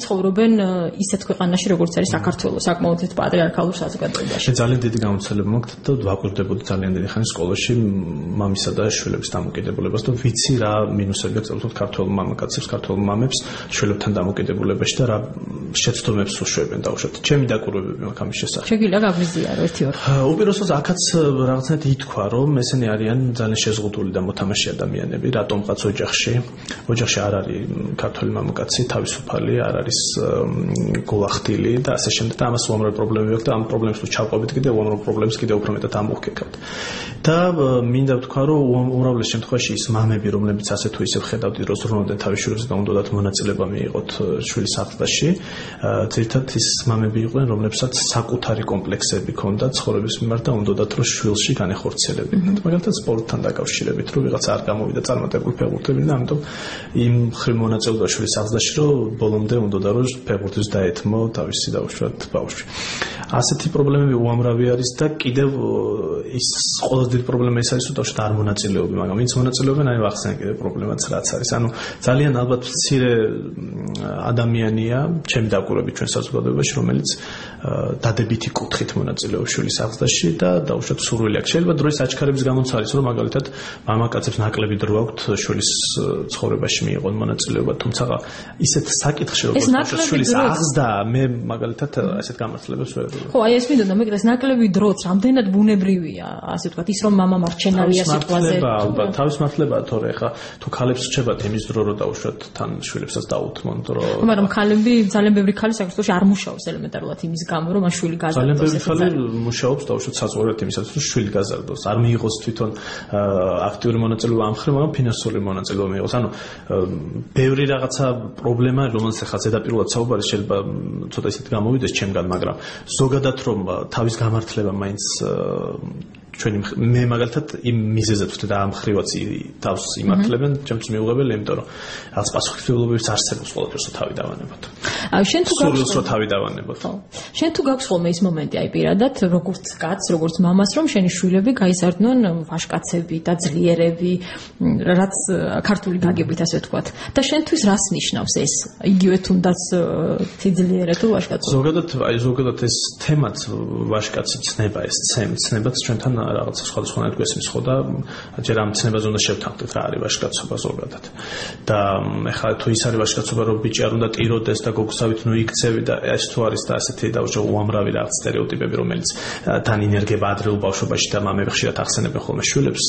ცხოვრობენ ისეთ ქვეყანაში, როგორც არის საქართველო, საკმაოდ პატრიარქალურ საზოგადოებაში. ძალიან დიდი გამოცდილება მაქვს და ვაკვირდებოდი ძალიან დიდი ხანი სკოლაში მამისა და შვილების დამოკიდებულებას და ვიცი რა მინუსები აქვს უბრალოდ ქართველ მამაკაცებს, ქართველ მამებს შვილებთან დამოკიდებულებაში და რა შეცდომებს უშვებენ დაუშვათ. ჩემი დაკვირვებები მაქვს ამის შესახებ. შეგიძლია გაგვიზიარო ერთი-ორი. უპირველესად აქაც რაღაცნაირად ითქვა, რომ ესენი არიან ძალიან შეზღუდული და მოთამაშე ადამიანები, რატომღაც ოჯახში არ არის ქართველი მამაკაცი, თავისუფალი, არ არის გულახდილი და ასე შემდეგ და ამას უამრავი პრობლემები აქვს და ამ პრობლემებს თუ ჩავყვებით კიდე უამრავ პრობლემებს კიდე უფრო მეტად ამოვქეკავთ. და მინდა ვთქვა, რომ უმრავლეს შემთხვევაში ის მამები, რომლებიც ასე თუ ისე ხედავდით, რომ ზრუნავდნენ თავის შვილებს და უნდათ მონაწილეობა მიიღოთ შვილის აღზრდაში, ძირითადად ის მამები იყვნენ, რომლებსაც საკუთარი კომპლექსები ჰქონდათ ცხოვრების მიმართ და უნდათ რომ შვილში განეხორციელებინათ. მაგალითად სპორტთან დაკავშირებით, რომ ვიღაც არ გამოვიდა წარმატებული ფეხბურთელი და ამიტომ იმ ხრივ მონაწილეობდა შვილის აღზრდაში, რომ ბოლომდე უნდოდა რომ ფეხბურთის დაეთმო თავისი დაუშვათ ბავშვი. ასეთი პრობლემები უამრავი არის და კიდევ ის ყველაზე დიდი პრობლემა ის არის, რომ თავშოთ არ მონაწილეობენ, მაგრამ ვინც მონაწილეობენ, აი ვახსენე კიდევ პრობლემაც რაც არის. ანუ ძალიან ალბათ მცირე ადამიანია, ჩემი დაკვირვებით ჩვენ საზოგადოებაში, რომელიც დადებითი კუთხით მონაწილეობს შვილის აღზრდაში და დაუშვათ სურვილი აქვს. შეიძლება დროის აჩქარების გამოც არის, რომ მაგალითად მამაკაცებს ნაკლები დრო აქვთ შვილის ცხოვრებაში მიიღონ მონაწილეობა, თუმცა ისეთ საკითხში როგორც შვილის აღზრდა, მე მაგალითად ასეთ გამართლებებს ვერ ვიღებ. ხო, აი ეს მინდოდა მეკრეს ნაკლები დროც რამდენად ბუნებრივია, ასე ვთქვათ, ის რომ მამა მარჩენავია სიტყვაზე. ალბათ, თავის მართლებაა, თორე ხა თუ ქალებს რჩებათ იმის დრო რომ დაუშვათ თან შვილებსაც დაუთმონ დრო. მაგრამ ქალები, ძალიან ბევრი ქალი საქართველოში არ მუშაობს ელემენტარულად იმის გამო, რომ მან შვილი გაზარდოს. ძალიან ბევრი ქალი მუშაობს დაუშვათ საზღვარგარეთ იმისაც, რომ შვილი გაზარდოს. არ მიიღოს თვითონ აქტიური მონაწილეობა ამ ხრივ, მაგრამ ფინანსური მონაწილეობა მიიღოს. ანუ ბევრი რაღაცა პრობლემა, რომელსაც ახლა ზედაპირულად საუბარი შეიძლება ცოტა ისეთ გამოვიდეს ჩემგან, მაგრამ ზოგადად რომ თავის გამართლება მაინც მე მაგალითად იმ მიზეზებს ვთქვი და ამ ხრივაც თავს იმართლებენ, ჩემთვის მიუღებელი, იმიტომ რომ რაღაც პასუხისმგებლობების არსებობს ყველაფერს თავი დავანებოთ. შენ თუ გაქვს თავი დავანებოთ. შენ თუ გაქვს ხოლმე ის მომენტი აი პირადად, როგორც კაცს, როგორც მამას, რომ შენი შვილები გაიზარდნონ ვაჟკაცები და ძლიერები, რაც ქართული გაგებით ასე ვთქვათ. და შენთვის რას ნიშნავს ეს? იგივე თუნდაც ძლიერი თუ ვაჟკაცი? ზოგადად ეს თემაც ვაჟკაცი ცნება, ეს ცნებაც ჩვენთან რაღაცა სხვადასხვანაირად გვესმის ხო და ჯერ ამ ცნებაზე უნდა შევთანხმდეთ რა არის ვაჟკაცობა ზოგადად. და ეხლა თუ ის არის ვაჟკაცობა, რომ ბიჭი არ უნდა ტიროდეს და გოგოსავით ნუ იქცევი და ეს თუ არის და ასეთი დაუშვათ უამრავი რაღაც სტერეოტიპები, რომელიც თან ინერგება ადრეულ ბავშვობაში და მამები ხშირად ახსენებენ ხოლმე შვილებს,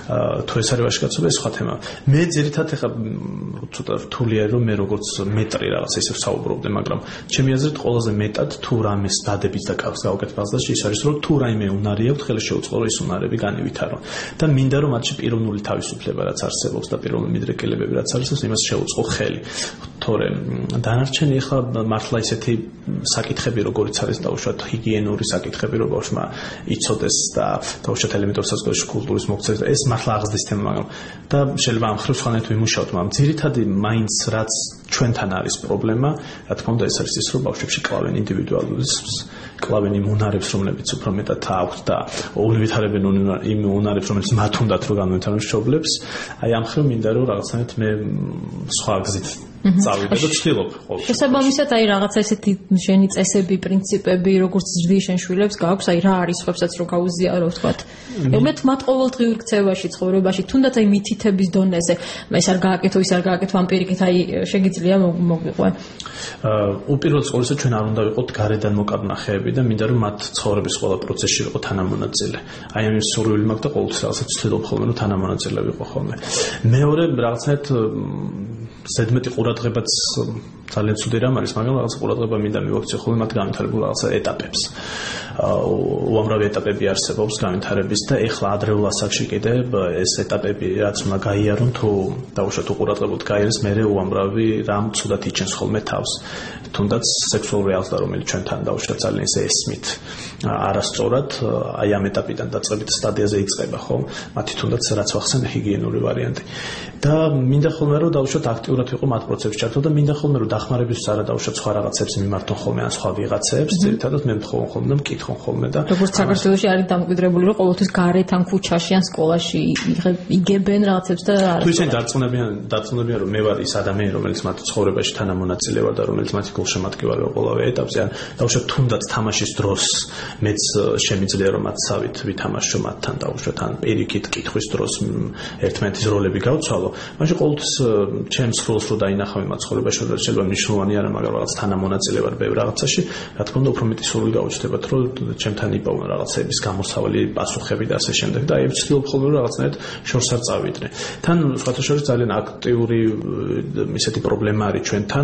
თუ ეს არის ვაჟკაცობა, ეს სხვა თემა. მე ძირითადად ეხლა ცოტა რთული არის, რომ მე როგორც მეტრი რაღაც ისე ვსაუბრობდი, მაგრამ ჩემი აზრით ყველაზე მეტად თუ რამეს დადებით და კახს გავუკეთებ აღზრდაში, ის არის რომ თუ რაიმე უნარი აქვს, ხელში შეუწყო ის უნარები განივითარო და მინდა რომ მათში პიროვნული თავისუფლება რაც არსებობს და პიროვნული მიდრეკელებები რაც არსებობს, იმას შეუწყო ხელი. თორე დანარჩენი ახლა მართლა ისეთი საკითხები როგორიც არის დაუშვათ ჰიგიენური საკითხები, რომ ბავშვმა იცოდეს და დაუშვათ ელემენტარულ საზოგადოებაში კულტურის მოქცევა, ეს მართლა აღზრდის თემა, მაგრამ და შეიძლება ამ ხრივ სხვანაირად ვიმუშაოთ, მაგრამ ძირითადი მაინც რაც ჩვენთან არის პრობლემა, რა თქმა უნდა, ეს არის ის, რომ ბავშვებში კლავენ ინდივიდუალიზმს, კლავენ იმ უნარებს, რომლებიც უფრო მეტად აქვთ და უვითარებენ იმ უნარებს, რომელიც მათ უნდათ რომ განვითარონ მშობლებს. აი ამ ხრივ მინდა რომ რაღაცნაირად მე სხვა გზით წავიდე და ვცდილობ ყოველთვის. შესაბამისად, აი რაღაცა ესეთი შენი წესები, პრინციპები, როგორც ზრდი შენ შვილებს გაქვს, აი რა არის ხებსაც რომ გაუზიარო ვთქვათ. მე მათ ყოველდღიურ ქცევაში, ცხოვრებაში, თუნდაც აი მითითების დონეზე, ეს არ გააკეთო, ის არ გააკეთო, ამ პირიქით აი შეგიძლია მოგვიყვე. უპირველეს ყოვლისა ჩვენ არ უნდა ვიყოთ გარედან მოკაბნახეები და მინდა რომ მათ ცხოვრების ყველა პროცესში ვიყო თანამონაწილე. აი ამ სურვილი მაქვს და ყოველთვის რაღაცა ვცდილობ ხოლმე რომ თანამონაწილე ვიყო ხოლმე. მეორე რაღაცნაირად ზედმეტი ყურადღებაც ძალიან ცუდი რამ არის, მაგრამ რაღაცა ყურადღება მინდა მივაქციო ხოლმე მათ განვითარებულ რაღაცა ეტაპებს. უამრავი ეტაპები არსებობს განვითარების და ეხლა ადრეულ ასაკში კიდე ეს ეტაპები რაც უნდა გაიარონ, თუ დაუშვათ უყურადღებოდ გაიარეს, მერე უამრავი რამ ცუდად იჩენს ხოლმე თავს. თუნდაც სექსუალური აღზრდა, რომელიც ჩვენთან დაუშვათ ძალიან ისე ესმით არასწორად, აი ამ ეტაპიდან დაწყებით სტადიაზე იწყება, ხო? მათი თუნდაც რაც ვახსენე ჰიგიენური ვარიანტი. და მინდა ხოლმე რომ დაუშვათ აქტიურად ვიყო მათ პროცესებში ჩართო და მინდა ხოლმე რომ დახმარებისთვის არა დაუშვათ სხვა რაღაცებს მიმართონ ხოლმე ან სხვა ვიღაცებს, ძირითადად მე მთხოვენ ხოლმე და მკითხონ ხოლმე და როგორც საქართველოში არის დამკვიდრებული რომ ყოველთვის გარეთ ან ქუჩაში ან სკოლაში იგებენ რაღაცებს და თუ ისინი დარწმუნებიან რომ მე ვარ ის ადამიანი რომელიც მათ ცხოვრებაში თანამონაწილე ვარ და რომელიც მათი გულშემატკივარია ყოველივე ეტაპზე ან დაუშვათ თუნდაც თამაშის დროს მეც შემიძლია რომ მათსავით ვითამაშო მათთან დაუშვათ ან პირიქით კითხვის დროს ერთმანეთის როლები გავცვალო მაშინ ყოველთვის ჩემს როლს რო დაინახავ იმ ცხოვრებაში რომ შეიძლება მნიშვნელოვანი არა მაგრამ რაღაც თანამონაწილე ვარ ბევრ რაღაცაში რა თქმა უნდა უფრო მეტი სურვილი გაუჩნდებათ რომ ჩემთან იპოვონ რაღაცების გამოსავალი პასუხები და ასე შემდეგ და აი ვცდილობ ხოლმე რომ რაღაცნაირად შორს არ წავიდნე თან სხვათა შორის ძალიან აქტიური ისეთი პრობლემა არის ჩვენთან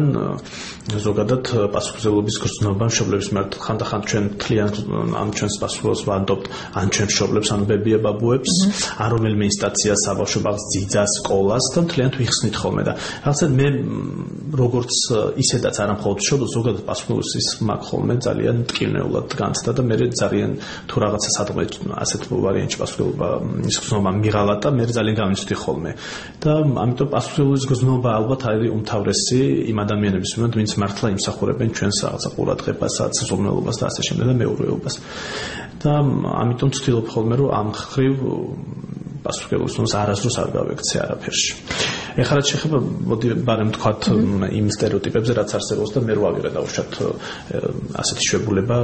ზოგადად პასუხისმგებლობის გრძნობა მშობლების მიმართ ხანდახან ჩვენ თლიან ამ ჩვენს პასუხისმგებლობას ვანდობთ ან ჩვენ მშობლებს ან ბებია ბაბუებს ან რომელიმე ინსტანციას საბავშვო ბაღს ძიძას სკოლას და თლიანად ვიხსნით ხოლმე და რაღაცა მე როგორც ისედაც არა მხოლოდ მშობლებს ზოგადად პასუხისმგებლობის მაქვს ხოლმე ძალიან მტკივნეულად განცდა და მე ძალიან თუ რაღაცა სადღე ასეთ ვარიანტში პასუხისმგებლობა ის გზნობა მიღალა და მე ძალიან გამიცდი ხოლმე და ამიტომ პასუხისმგებლობის გზნობა ალბათ არის უმთავრესი იმ ადამიანების მიმართ ვინც მართლა იმსახურებენ ჩვენს რაღაცა ყურადღებასაც ზრუნველობას და ასე შემდეგ და მეურვეობას და ამიტომ ვცდილობ ხოლმე რომ ამ ხრივ პასუხისმგებლობას არასდროს არ გავექცე არაფერში ეხლა რაც შეეხება მოდი ბარემ თქვათ იმ სტერეოტიპებზე რაც არსებობს და მე რო ავიღე დაუშვათ ასეთი შვებულება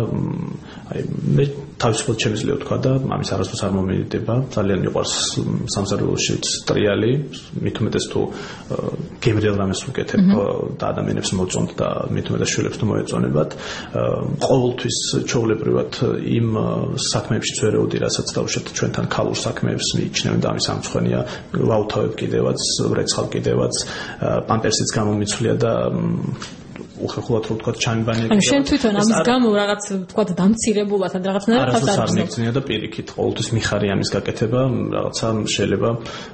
აი მე თავისუფლად შემიძლია ვთქვა და ამის არასდროს არ მომელიდება ძალიან მიყვარს სამზარეულოში ტრიალი მით უმეტეს თუ გემრიელ რამეს ვუკეთებ და ადამიანებს მოწონთ და მით უმეტეს შვილებს თუ მოეწონებათ ყოველთვის ჩვეულებრივად იმ საქმეებში ვერეოდი რასაც დაუშვათ ჩვენთან ქალურ საქმეებს მიიჩნევენ და ამის ამცხვენია ვაუთავებ კიდევაც ვრეცხავ კიდევაც პამპერსიც გამომიცვლია და უხერხულად რო ვთქვა ჩამიბანია ანუ შენ თვითონ ამის გამო რაღაც ვთქვა დამცირებულად ან რაღაცნაირად არ და პირიქით ყოველთვის მიხარი ამის გაკეთება რაღაცა შეიძლება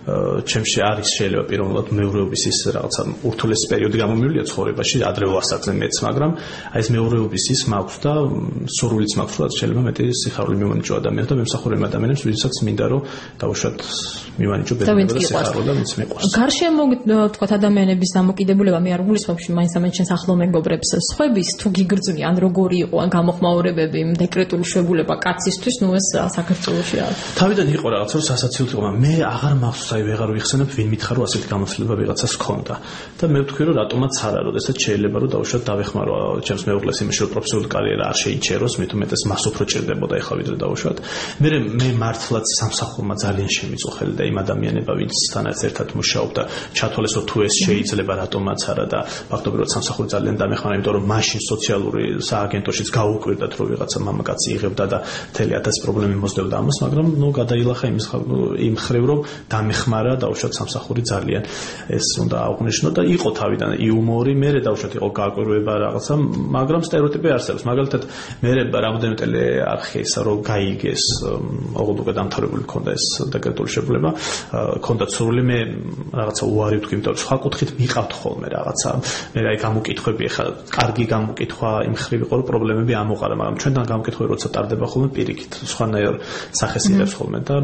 ჩემში არის შეიძლება პიროვნულად მეურვეობის ის რაღაცა ურთულესი პერიოდი გამომივლია ცხოვრებაში ადრეულ ასაკზე მეც მაგრამ აი ეს მეურვეობის ის მაქვს და სურვილიც მაქვს რომ შეიძლება მეტი სიხარული მივანიჭო ადამიანს და მემსახურე ადამიანებს ვისაც მინდა რომ დავუშვათ მივანიჭო ბედნიერება და სიხარული და მეც მიყვარს გარშემო ვთქვა ადამიანების დამოკიდებულება მე არ გულისხმობ მაინც ამენჩენს ახლო მეგობრებს სხვების თუ გიგრძნი ან როგორი იყო ან გამოხმაურებები დეკრეტული შვებულება კაცისთვის ნუ ეს საქართველოში არის თავიდან იყო რაღაც რომ სასაცილო იყო მე აღარ მახსოვს აი ვეღარ ვიხსენებ ვინ მითხარ რომ ასეთი გამოცდილება ვიღაცას ჰქონდა და მე ვთქვი რომ რატომაც არა როდესაც შეიძლება რომ დავუშვათ დავეხმარო ჩემს მეუღლეს იმაში რომ პროფესიული კარიერა არ შეიჩეროს მით უმეტეს მას უფრო ჭირდებოდა ეხლა ვიდრე დავუშვათ მე მართლაც სამსახურმა ძალიან შემიწუხელი და იმ ადამიანებმა ვინცთან ერთად მუშაობდა ჩათვალეს რომ თუ ეს შეიძლება რატომაც არა და ფაქტობრივად სამსახური ძალიან დამეხმარა იმიტომ რომ მაშინ სოციალური სააგენტოშიც გაუკვირდათ რომ ვიღაცა მამაკაცი იღებდა და 1000 პრობლემა მოსდევდა ამას მაგრამ ნუ გადაილახა იმ ხრივ რომ დამეხმარა დაუშვათ სამსახური ძალიან ეს უნდა აღვნიშნო და იყო თავიდან იუმორი მე დაუშვათ იყო გაკვირვება რაღაცა მაგრამ სტერეოტიპი არსებობს მაგალითად მე რამოდენიმე ტელეარხი ისა რომ გაიგეს ოღონდ უკვე დამთავრებული ქონდა ეს დეკრეტული შეგულება ქონდა სურვილი მე რაღაცა უარი ვთქვი იმიტომ რომ სხვა კუთხით მიყავთ ხოლმე რაღაცა მე აი გამოკითხვები ხა კარგი გამოკითხვა იმ ხრივ იყო რომ პრობლემები ამოყარა მაგრამ ჩვენთან გამოკითხვები როცა ტარდება ხოლმე პირიქით სხვანაირ სახეს იღებს ხოლმე და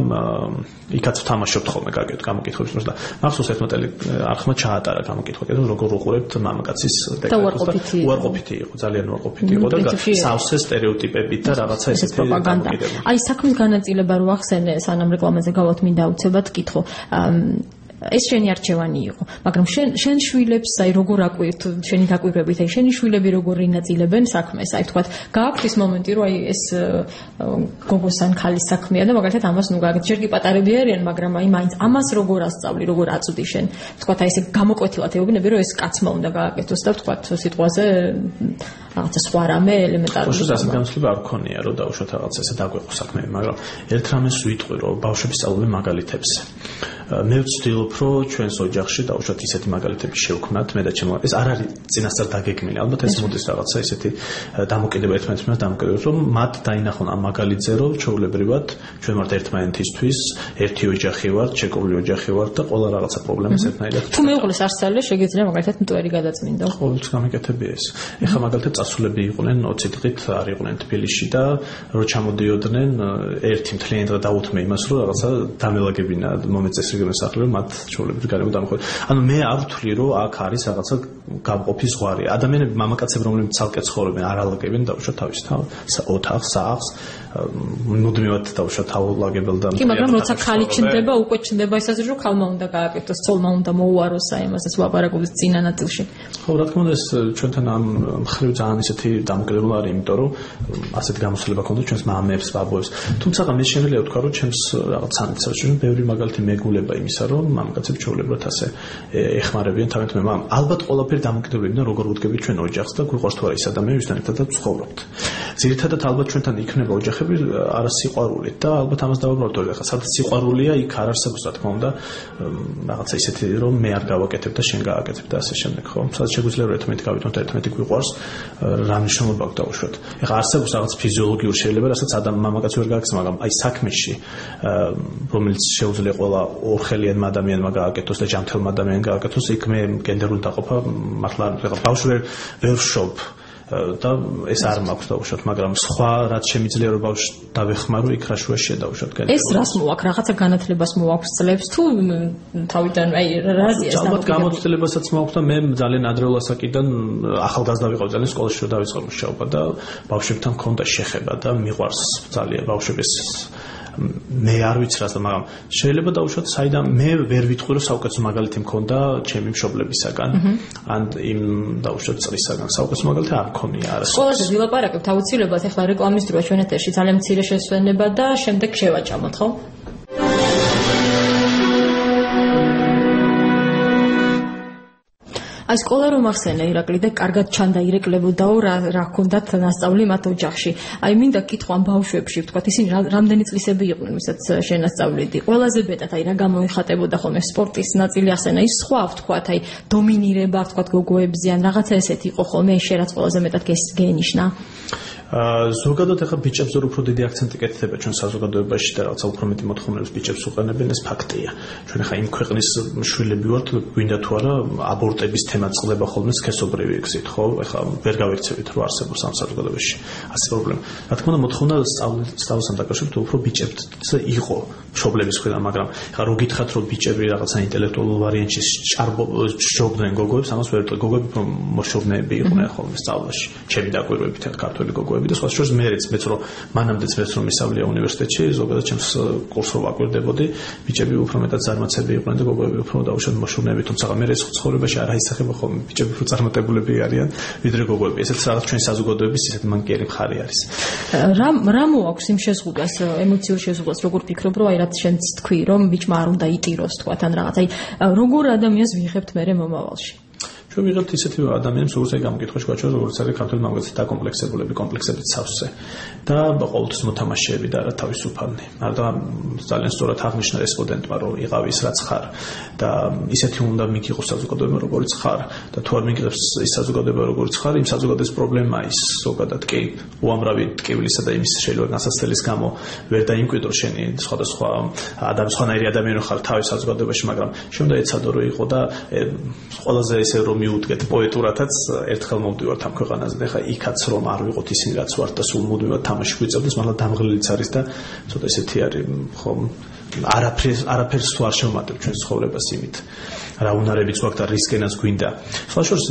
იქაც ვთამაშობთ ხოლმე გაგეთ გამოკითხვებს და მახსოვს ერთმა ტელეარხმა ჩაატარა გამოკითხვა კიდევ როგორ უყურებთ მამაკაცის დეკრეტს უარყოფითი იყო ძალიან უარყოფითი იყო და სავსე სტერეოტიპებით და რაღაცა ესეთი პროპაგანდა აი საქმის განაწილება რო ახსენე სანამ რეკლამაზე გავალთ მინდა უცებად კითხო ეს შენი არჩევანი იყო მაგრამ შენ შვილებს აი როგორ აკვირთ შენი დაკვირვებით აი შენი შვილები როგორ ინაწილებენ საქმეს აი თქვათ გააქვთ ის მომენტი რომ აი ეს გოგოს ან ქალის საქმეა და მაგალითად ამას ნუ გააკეთე ჯერ კი პატარები არიან მაგრამ აი მაინც ამას როგორ ასწავლი როგორ აწვდი შენ თქვათ აი ესე გამოკვეთილად ეუბნები რომ ეს კაცმა უნდა გააკეთოს და თქვათ სიტყვაზე რაღაცა სხვა რამე ელემენტარული ხო ეს განსხვავება არ ქონია რომ დაუშვათ რაღაცა ესე დაგვეყო საქმეები მაგრამ ერთ რამეს ვიტყვი რომ ბავშვები სწავლობენ მაგალითებზე მე ვცდილობ რომ ჩვენს ოჯახში დაუშვათ ისეთი მაგალითები შევქმნათ მე და ჩემო ეს არ არის წინასწარ დაგეგმილი ალბათ ეს მოდის რაღაცა ისეთი დამოკიდება ერთმანეთთან დამოკიდება რომ მათ დაინახონ ამ მაგალითზე რომ ჩვეულებრივად ჩვენ ვართ ერთმანეთისთვის ერთი ოჯახი ვართ შეკრული ოჯახი ვართ და ყველა რაღაცა პრობლემას ერთნაირად თუ მეუღლეს არ სწავლე შეგიძლია მაგალითად მტვერი გადაწმინდო ყოველთვის გამიკეთებია ეს ეხლა მაგალითად წასულები იყვნენ 20 დღით არ იყვნენ თბილისში და რო ჩამოდიოდნენ ერთი მთლიანი დღე დაუთმე იმას რომ რაღაცა დამელაგებინა მომეწესრიგე მოსახლე რომ მათ ჩვეულებრივ გარემო დამხმარე. ანუ მე არ ვთვლი რომ აქ არის რაღაცა გამყოფი ზღვარი. ადამიანები მამაკაცები რომლებიც ცალკე ცხოვრობენ არ ალაგებენ დაუშვათ თავის ოთახს, სახლს მუდმივად დაუშვათ აულაგებელ და კი, მაგრამ როცა ხალი ჩნდება, უკვე ჩნდება ისე რომ ხალმა უნდა გააკეთოს, ცოლმა უნდა მოუაროს აიმასაც ვაპარაკობთ წინა ნაწილში. ხო, რა თქმა უნდა, ეს ჩვენთან ამ მხრივ ძალიან ისეთი დამოკიდებული არის, იმიტომ რომ ასეთ გამოსვლება ქონდა ჩვენს მამებს, ბაბოებს. თუმცა მე შემიძლია ვთქვა, რომ ჩემს რაღაც სანაცვლოში ბევრი მაგალითი მეგულება იმისა, რომ მამაკაცები ჩვეულებრივ ასე ეხმარებიან თავიანთ მამამ. ალბათ ყველაფერი დამოკიდებული იმდან როგორ ვუდგებით ჩვენ ოჯახს და გვიყვარს თუ არა ის ადამიანი, ვისთან ერთადაც ვცხოვრობთ. ძირითადად ალბათ ჩვენთან იქნება ოჯახები არა სიყვარულით და ალბათ ამას დავაბრალოთ, რომ ხა სადაც სიყვარულია, იქ არ არსებობს რა თქმა უნდა რაღაცა ისეთი რომ მე არ გავაკეთებ და შენ გააკეთებ და ასე შემდეგ, ხო? სადაც შეგვიძლია რომ ერთმანეთი გავიტანოთ და ერთმანეთი გვიყვარს, რა მნიშვნელობა აქვს დაუშვათ. ეხლა არსებობს რაღაც ფიზიოლოგიური შეიძლება, რასაც მამაკაცი ვერ გააკეთებს, მაგრამ აი საქმეში რომელიც შეუძლია ყველა ორხელიანმა ადამიანმა გააკეთოს და ჯანმრთელმა ადამიანმა გააკეთოს, იქ მე გენდერული დაყოფა მართლა ბავშვი ვერ ვშობ და ეს არ მაქვს დაუშვათ, მაგრამ სხვა რაც შემიძლია რომ ბავშვს დავეხმარო, იქ რა შუაშია დაუშვათ. ეს რას მოაქვს, რაღაცა განათლებას მოაქვს წლებს თუ თავიდან აი რაზეა ეს ალბათ გამოცდილებასაც მოაქვს და მე ძალიან ადრეულ ასაკიდან ახალგაზრდა ვიყავ, ძალიან სკოლაში რომ დავიწყე მუშაობა და ბავშვებთან მქონდა შეხება და მიყვარს ძალიან ბავშვების მე არ ვიცი რას, მაგრამ შეიძლება დაუშვათ საიდან მე ვერ ვიტყვი რომ საუკეთესო მაგალითი მქონდა ჩემი მშობლებისაგან ან იმ დაუშვათ წრისაგან საუკეთესო მაგალითი არ მქონია არა. სკოლაზე ვილაპარაკებთ აუცილებლად, ეხლა რეკლამის დროა ჩვენ ეთერში ძალიან მცირე შესვენება და შემდეგ შევაჭამოთ, ხო? აი სკოლა რომ ახსენე ირაკლი და კარგად ჩანდაირეკლებოდაო რა ჰქონდათ ნასწავლი მათ ოჯახში. აი მინდა კითხვა ამ ბავშვებში, ვთქვათ, ისინი რამდენი წლისები იყვნენ, ვისაც შენასწავლედი. ყველაზე მეტად აი რა გამოიხატებოდა ხოლმე სპორტის ნაწილი ახსენა, ის სხვა ვთქვათ, აი დომინირება, ვთქვათ, გოგოებზე ან რაღაცა ესეთი იყო ხოლმე, შენ რაც ყველაზე მეტად გენიშნა. ზოგადად ახლა ბიჭებს უფრო დიდი აქცენტი კეთდება ჩვენ საზოგადოებაში და რაღაცა უფრო მეტი მოთხოვნებს ბიჭებს უყენებენ, ეს ფაქტია. ჩვენ ახლა იმ ქვეყნის შვილები ვართ, გვინდა თუ არა აბორტების თემა წყდება ხოლმე სქესობრივი გზით, ხო? ახლა ვერ გავიქცევით რომ არსებობს ამ საზოგადოებაში ასე პრობლემა. რა თქმა უნდა, მოთხოვნა სწავლასთან დაკავშირებით უფრო ბიჭებს იყო მშობლების მხრიდან, მაგრამ ახლა რო გითხრათ რომ ბიჭები რაღაცა ინტელექტუალურ ვარიანტში სჯობდნენ გოგოებს, ამას ვერ ვიტყვი. გოგოები უფრო მოშობნეები იყვნენ ხოლმე სწავლაში. ჩემი დაკვირვებით ქართველი გოგოები და სხვა შორის მეც რომ მანამდეც მეც რომ მისავლია უნივერსიტეტში, ზოგადად ჩემს კურსს რო ვაკვირდებოდი, ბიჭები უფრო მეტად ზარმაცები იყვნენ და გოგოები უფრო დაუშვათ მოშობნეები, თუმცა მე ეს ცხოვრებაში არ აისახება ხოლმე, ბიჭები უფრო წარმატებულები არიან ვიდრე გოგოები. ესეც რაღაც ჩვენი საზოგადოების ისეთი მანკიერი მხარე არის. რა მოაქვს იმ შეზღუდვას, ემოციურ შეზღუდვას, როგორ ფიქრობ, რომ აი რაც შენც თქვი, რომ ბიჭმა არ უნდა იტიროს, თქვა თან რაღაც, აი როგორ ადამიანს ვიღებთ მე მომავალში? ჩვენ ვიღებთ ისეთი ადამიანებს, როგორც აი გამოკითხვაში გვაჩვენეს, როგორც არის ქართული მამაკაცის დაკომპლექსებულები, კომპლექსებით სავსე და ყოველთვის მოთამაშეები და არა თავისუფალნი. მაგრამ ძალიან სწორად აღნიშნა რესპონდენტმა, რომ იყავი ის რაც ხარ და ისეთი უნდა მიგიღოს საზოგადოება, როგორც ხარ და თუ არ მიგიღებს ის საზოგადოება, როგორც ხარ, იმ საზოგადოების პრობლემა ის ზოგადად კი უამრავი ტკივილისა და იმის შეიძლება განსაცდელის გამო ვერ დაიმკვიდრო შენი სხვადასხვა სხვანაირი ადამიანი ხარ თავის საზოგადოებაში, მაგრამ შემდა ეცადო რომ იყო და ყველაზე ისე რომ მიუდგეთ პოეტურათაც ერთხელ მომდივართ ამ ქვეყანაზე და ხა იქაც რომ არ ვიყოთ ისინი რაც ვართ და სულ მუდმივად თამაში გვიწევდეს, მაგრამ დამღლილიც არის და ცოტა ესეთი არის ხომ არაფერს თუ არ შევმატებ ჩვენ ცხოვრებას იმით რა უნარებიც გვაქვს და რისკენაც გვინდა. სხვა შორის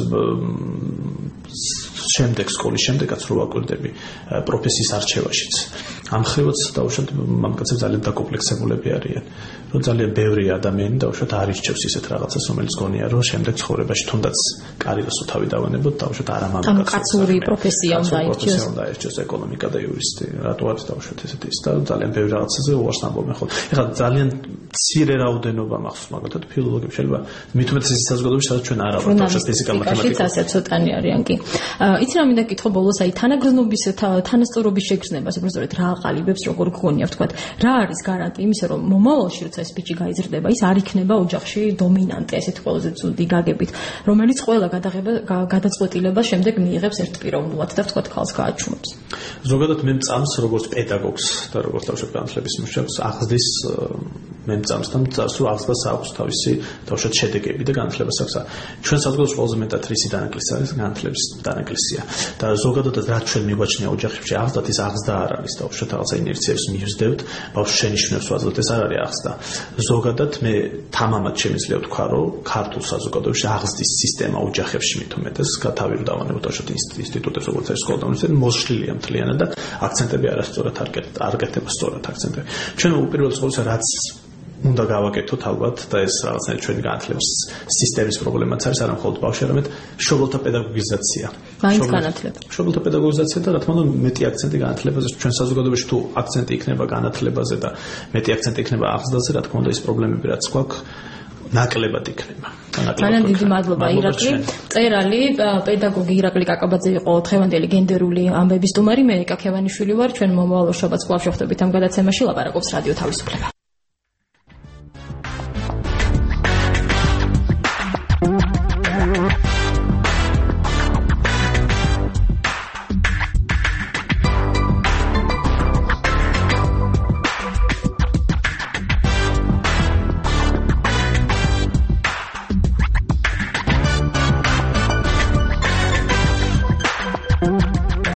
შემდეგ სკოლის შემდეგაც რო ვაკვირდები პროფესიის არჩევაშიც ამ ხრივაც დაუშვათ მამაკაცები ძალიან დაკომპლექსებულები არიან, რომ ძალიან ბევრი ადამიანი დაუშვათ არ ირჩევს ისეთ რაღაცას, რომელიც გონია რომ შემდეგ ცხოვრებაში თუნდაც კარიერასო თავი დავანებოთ, დაუშვათ არა მამაკაცი. კაცური პროფესია უნდა ირჩიოს. უნდა ირჩიოს ეკონომიკა და იურისტი. რატო არის დაუშვათ ესეთი ის და ძალიან ბევრი რაღაცაზე უარს ამბობენ ხოლმე. ეხლა ძალიან მცირე რაოდენობა მახსოვს მაგალითად ფილოლოგები შეიძლება მithumetes ის საზოგადოებაში სადაც ჩვენ არა ვართ დაუშვათ ფიზიკა მათემატიკა. ასე ცოტანი არიან კი. იცი რა მინდა კითხო ბოლოს, აი თანაგრძნობის თანასწორობის შეგრძნებას, უბრალოდ რა აყალიბებს, როგორ გქონია ვთქვათ, რა არის გარანტია იმისა, რომ მომავალში როცა ეს ბიჭი გაიზრდება, ის არ იქნება ოჯახში დომინანტი, ესეთი ყველაზე ძუდი გაგებით, რომელიც ყველა გადაწყვეტილებას შემდეგ მიიღებს ერთპიროვნულად და ვთქვათ ქალს გააჩუმებს. ზოგადად მე მწამს როგორც პედაგოგს და როგორც თავშეფრანგლების მუშაკს აღზრდის მემწამს და მწარს რომ აღზრდას აქვს თავისი თავშეთ შედეგები და განათლებას აქვს. ჩვენ საზოგადოების ყველაზე მეტად რისი დანაკლისი არის განათლების დანაკლისია და ზოგადად რაც ჩვენ მიგვაჩნია ოჯახებში აღზრდათ ის აღზრდა არ არის და უშუალოდ რაღაცა ინერციებს მივსდევთ ბავშვს შენიშვნებს ვაძლევთ ეს არ არის აღზრდა. ზოგადად მე თამამად შემიძლია ვთქვა რომ ქართულ საზოგადოებაში აღზრდის სისტემა ოჯახებში მით უმეტეს თავი რომ დავანებოთ უშუალოდ ინსტიტუტებს როგორც არის სკოლა და უნივერსიტეტი მოსშლილია მთლიანად და აქცენტები არასწორად არ კეთდება სწორად აქცენტები. ჩვენ უპირველეს ყოვლისა რაც უნდა გავაკეთოთ ალბათ და ეს რაღაცნაირად ჩვენი განათლების სისტემის პრობლემაც არის არა მხოლოდ ბავშვი, არამედ მშობელთა პედაგოგიზაცია. მაინც განათლება. მშობელთა პედაგოგიზაცია და რა თქმა უნდა მეტი აქცენტი განათლებაზე. ჩვენ საზოგადოებაში თუ აქცენტი იქნება განათლებაზე და მეტი აქცენტი იქნება აღზრდაზე, რა თქმა უნდა ის პრობლემები რაც გვაქვს ნაკლებად იქნება. ძალიან დიდი მადლობა ირაკლი. მწერალი პედაგოგი ირაკლი კაკაბაძე იყო დღევანდელი გენდერული ამბების სტუმარი. მე ნიკა ქევანიშვილი ვარ. ჩვენ მომავალ შაბათს კვლავ შევხვდებით ამ გადაცემაში. ლაპარაკობს რადიო თავისუფლება.